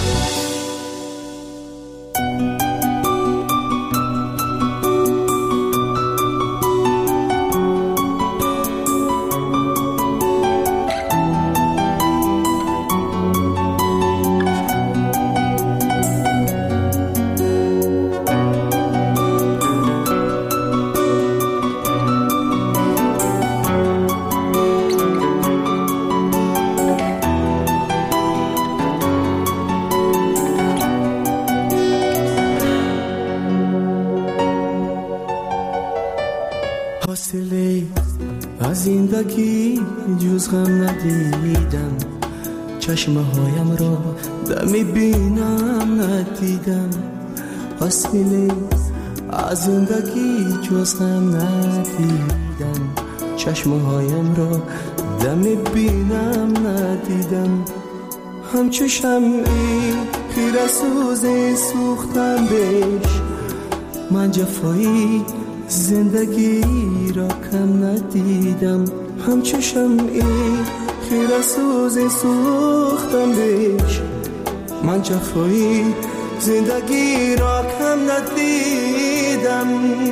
[SPEAKER 19] حاصله از زندگی جز غم ندیدم، چشمه هایم را دمی بینم ندیدم. حاصله از زندگی جز غم ندیدم، چشمه هایم را دمی بینم ندیدم. همچو شمعی خیره سوز سوختم بهش، من جفایی زندگی را کم ندیدم. همچو شمعی خیره سوز سوختم بهش، من جفایی زندگی را کم ندیدم.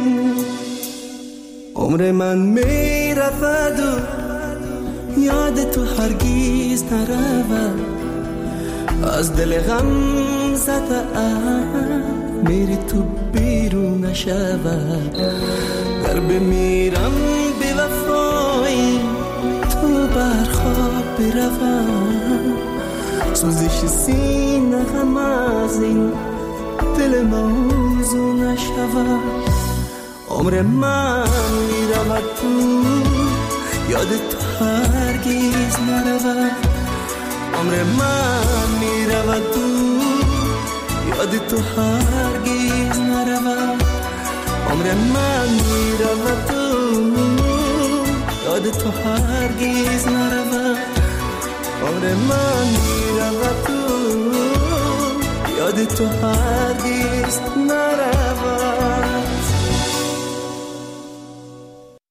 [SPEAKER 19] عمر من می رود و یاد تو هرگیز نرود، از دل غم زده ام میری تو بیرون نشود. در بمیرم بی وفایی تو بر خواب بروم، سوزش سینه غم از این دل موضوع نشود. عمر من میرود تو یاد تو هرگیز نرود، عمر من میرود تو یاد تو هرگیز نرود. عمر من میرود تو یاد تو هرگیز نرود، عمر من میرود تو یاد تو هرگیز نرود.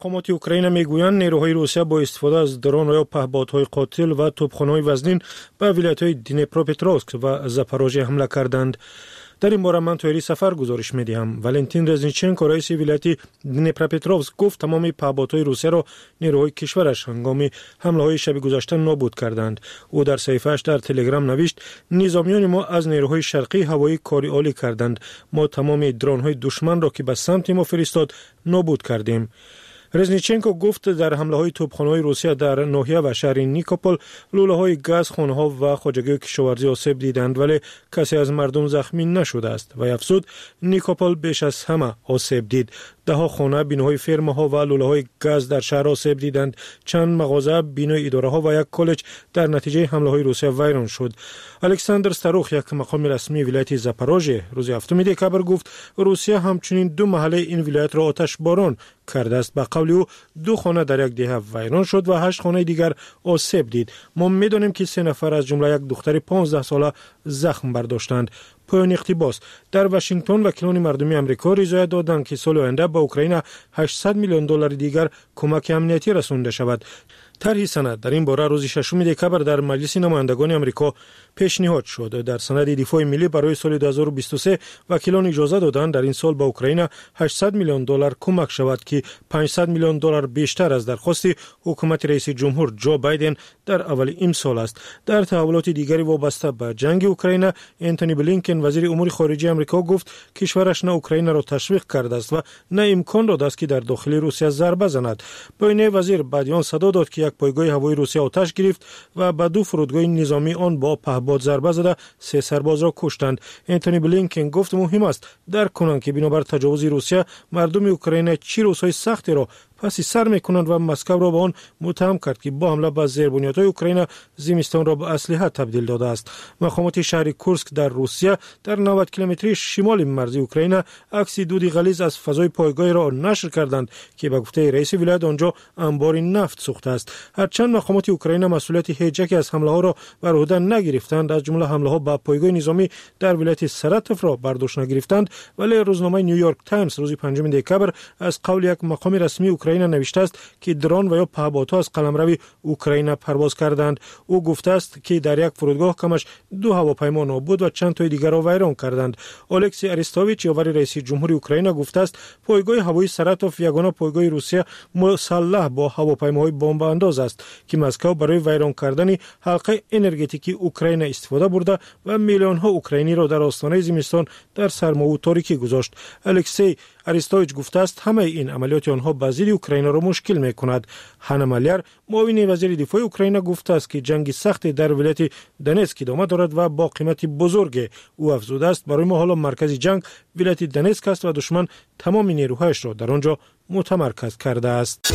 [SPEAKER 10] مقامات اوکراین میگویند نیروهای روسیه با استفاده از درون و پهپادهای قاتل و توپخانه‌های وزنین به ولایت‌های دنیپروپترووسک و زاپاروژه حمله کردند. در این باره من توی سفر گزارش می‌دهم. والنتین رزنیچنکو رئیس ولایت دنیپروپترووسک گفت تمام پهپادهای روسیه را نیروهای کشورش هنگام حمله‌های شب گذشته نابود کردند. او در صفحه‌اش در تلگرام نوشت: نظامیان ما از نیروهای شرقی هوایی کاری عالی کردند. ما تمام درون‌های دشمن را که به سمت ما فرستاد نابود کردیم. رزنیچنکو گفت در حمله‌های توپخانه‌های روسیه در ناحیه و شهر نیکوپل لوله‌های گاز، خانه‌ها و خواجگی کشاورزی آسیب دیدند ولی کسی از مردم زخمی نشده است و افزود نیکوپل بیش از همه آسیب دید. ده ها خانه، بیناهای فرم‌ها و لوله‌های گاز در شهر آسیب دیدند. چند مغازه، بینای اداره‌ها و یک کالج در نتیجه حمله‌های روسیه ویران شد. الکساندر ستاروخ، یک مقام رسمی ولایت زاپاروژه، روز هفتم دکبر گفت روسیه همچنین دو محله این ولایت را آتش باران کرده است. به قول او دو خانه در یک دهه ویران شد و هشت خانه دیگر آسیب دید. ما می‌دانیم که سه نفر از جمله یک دختر پانزده ساله زخم برداشتند. پایان اقتباس. در واشنگتن وکیلان مردمی آمریکا رضایت دادند که سال آینده به اوکراین هشتصد میلیون دلار دیگر کمک امنیتی رسانده شود. طرح سند در این باره روز ششم دکبر در مجلس نمایندگان آمریکا پیشنهاد شد. در سند دفاع ملی برای سال دو هزار و بیست و سه وکیلان اجازه دادند در این سال به اوکراین هشتصد میلیون دلار کمک شود که پانصد میلیون دلار بیشتر از درخواست حکومت رئیس جمهور جو بایدن در اول این سال است. در تحولات دیگری وابسته به جنگ اوکراین، انتونی بلینکن وزیر امور خارجه آمریکا گفت کشورش نه اوکراین را تشویق کرده است و نه امکان داده است که در داخل روسیه ضربه زند. بین وزیر بعدیان صدا داد که یک پایگاه هوایی روسیه آتش گرفت و به دو فرودگاه نظامی آن با پهپاد ضربه زده سه سرباز را کشتند. انتونی بلینکن گفت مهم است درک کنند که بنابر تجاوز روسیه مردم اوکراین چه روزهای سختی را پسی سر میکنند و مسکو را به آن متهم کرد که با حمله به زیربنیادهای اوکراین زمستان را به اسلحه تبدیل داده است. مقامات شهر کورسک در روسیه در نود کیلومتری شمال مرز اوکراین عکس دود غلیظ از فضای پایگاه را نشر کردند که به گفته رئیس ولایت آنجا انبار نفت سوخته است. هرچند مقامات اوکراین مسئولیت هیچ یک از حمله ها را بر عهده نگرفتند، از جمله حمله ها به پایگاه نظامی در ولایت سراتف را برداشت نگرفتند، ولی روزنامه نیویورک تایمز روز پنجم دکبر از قول یک مقام رسمی اوکراین نوشته است که درون و یا پهپادها از قلمرو اوکراین پرواز کردند. او گفته است که در یک فرودگاه کمش دو هواپیما نابود و چند تای دیگر را ویران کردند. الکسی اریستوویچ یاور رئیس جمهوری اوکراین گفته است پایگاه هوایی سراتوف یگانه پایگاه روسیه مسلح با هواپیماهای بمب انداز است که مسکو برای ویران کردن حلقه انرژتیکی اوکراین استفاده برده و میلیون ها اوکراینی را در آستانه زمستان در سرما و تاریکی گذاشت. الکسی اریستوویچ گفته است همه این عملیات آنها به ضد اوکراین را مشکل می‌کند. هانا مالیر معاون وزیر دفاع اوکراین گفته است که جنگ سخت در ولایت دنیسک ادامه دارد و با قیمت بزرگ. او افزوده است برای ما حالا مرکز جنگ ولایت دنیسک است و دشمن تمام نیروهایش را در آنجا متمرکز کرده است.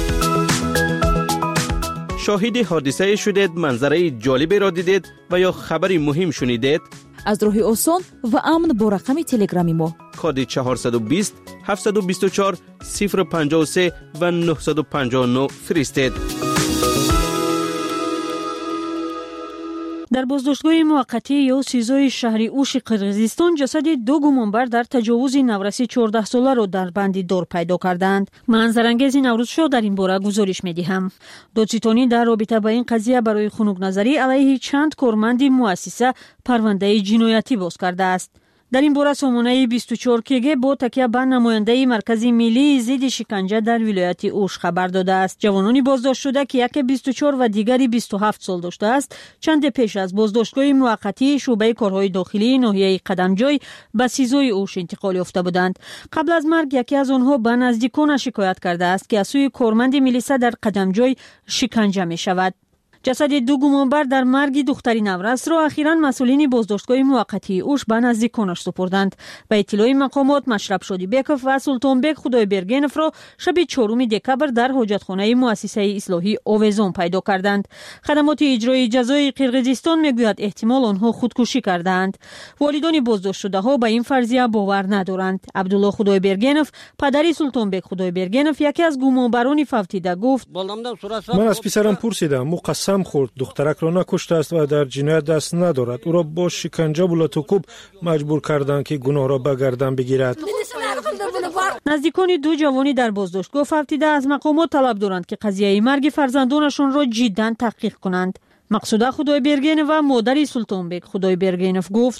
[SPEAKER 9] شاهد حادثه شدید، منظره جالبی را دیدید و یا خبری مهم شنیدید؟
[SPEAKER 6] از راه آسان و امن با رقم تلگرامی ما
[SPEAKER 9] کد چهارصد و بیست هفتصد و بیست و چهار صفر پنجاه و سه و نهصد و پنجاه و نه فرستید.
[SPEAKER 13] در بازداشتگاه موقتی یا سیزای شهری اوش قرقیزستان جسد دو گمانبر در تجاوز نورسی چهارده ساله را در بندی دار پیدا کردند. منظرانگیز نوروز شو در این باره گزارش می‌دهم. دادستانی در رابطه با این قضیه برای خنک نظری علیه چند کارمند مؤسسه پرونده جنایتی باز کرده است. در این باره سامانه بیست و چهار کیگه با تکیه به نماینده مرکز ملی ضد شکنجه در ولایت اوش خبر داده است. جوانانی بازداشت شده که یکی بیست و چهار و دیگری بیست و هفت سال داشته است چند پیش از بازداشتگاه موقتی شعبه کارهای داخلی ناحیه قدمجوی به سیزای اوش انتقال یافته بودند. قبل از مرگ یکی از آنها به نزدیکان شکایت کرده است که از سوی کارمند میلیسا در قدمجوی شکنجه می شود. جسد دو گمانبر در مرگ دختری نورس را اخیراً مسئولین بازداشتگاه موقتی اوش به نزدیکانش سپردند. به اطلاع مقامات مشرب شادیبکوف و سلطانبک خدایبرگنف را شب چهارم دکبر در حاجتخانه مؤسسه اصلاحی آویزان پیدا کردند. خدمات اجرایی جزای قرقیزستان میگوید احتمال آنها خودکشی کردند. والدان بازداشت شده ها به این فرضیه باور ندارند. عبدالله خدایبرگنف پدر سلطانبک خدایبرگنف یکی از گمانبران فوتیده گفت
[SPEAKER 10] من از پسرم پرسیدم مقسم خورد دخترک را نکشته است و در جنایت دست ندارد. او را با شکنجه و لطوکوب مجبور کردند که گناه را به گردن بگیرد.
[SPEAKER 13] نزدیکان دو جوانی در بازداشتگاه فوتیده از مقامات طلب دارند که قضیه مرگ فرزندانشان را جداً تحقیق کنند. مقصوده خدایبرگینف و مادر سلطانبک خدایبرگینف گفت: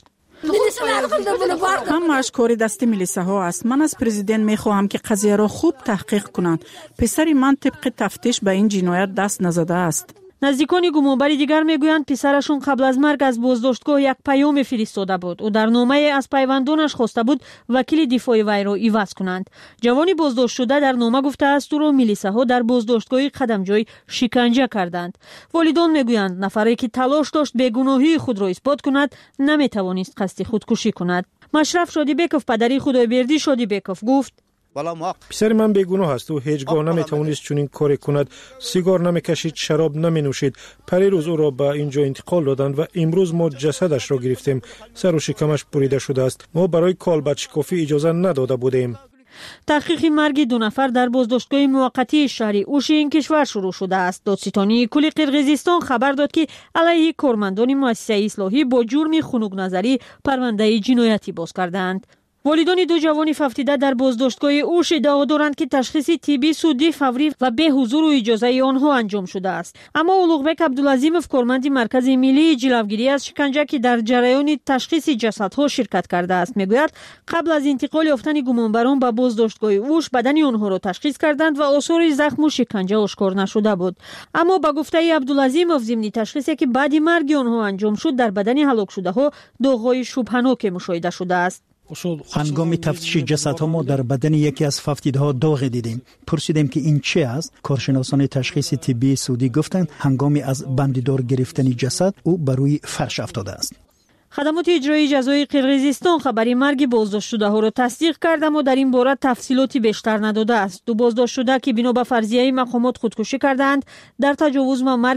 [SPEAKER 7] همه‌اش کاری دستی ملیسه ها است. من از پرزیدنت میخواهم که قضیه را خوب تحقیق کنند. پسر من طبق تفتیش به این جنایت دست نزده است.
[SPEAKER 13] نزدیکان گمانبری دیگر میگویند پسرشون قبل از مرگ از بازداشتگاه یک پیام فرستاده بود و در نامه از پیوندانش خواسته بود وکیل دفاع وی را عوض کنند. جوانی بازداشت شده در نامه گفته است او را میلیسه ها در بازداشتگاه قدمجوی شکنجه کردند. والدان میگویند نفری که تلاش داشت بیگناهی خود را اثبات کند نمیتوانست قصد خودکشی کند. مشرف شادیبکوف پدری خدایبردی شادیبکوف گفت:
[SPEAKER 10] پسر من بیگناه است و هیچگاه نمیتوانست چنین کاری کند. سیگار نمیکشید، شراب نمینوشید. پری روز او را به اینجا انتقال دادند و امروز ما جسدش را گرفتیم. سر و شکمش بریده شده است. ما برای کالبدشکافی اجازه نداده بودیم.
[SPEAKER 13] تحقیق مرگ دو نفر در بازداشتگاه موقتی شهری اوش این کشور شروع شده است. دادستانی کل قرقیزستان خبر داد که علیه کارمندان مؤسسه اصلاحی با جرم خنک نظری پرونده جنایتی باز کردند. والدان دو جوان فوتیده در بازداشتگاه اوش ادعا دارند که تشخیص طبی سودی فوری و به حضور و اجازه آنها انجام شده است. اما اولوغبک عبدالعظیمов کارمند مرکز ملی جلوگیری از شکنجه که در جریان تشخیص جسدها شرکت کرده است میگوید قبل از انتقال یافتن گمانبران به بازداشتگاه اوش بدن آنها را تشخیص کردند و آثار زخم و شکنجه آشکار نشده بود. اما به گفته عبدالعظیمov ضمن تشخیصی که بعد مرگ آنها انجام شد در بدن هلاک شده ها داغ‌های شبهناک مشاهده شده است.
[SPEAKER 1] هنگام تفتیش جسدها ما در بدن یکی از فوتیده‌ها داغ دیدیم. پرسیدیم که این چه است؟ کارشناسان تشخیص طبی سعودی گفتند هنگام از بنددار گرفتن جسد او بر روی فرش افتاده است.
[SPEAKER 13] خدمات اجرایی جزای قرقیزستان خبری مرگ بازداشت شده ها را تصدیق کرد اما در این باره تفصیلاتی بیشتر نداده است. دو بازداشت شده که بنا به فرضیه مقامات خودکشی کردند در تجاوز و مرگ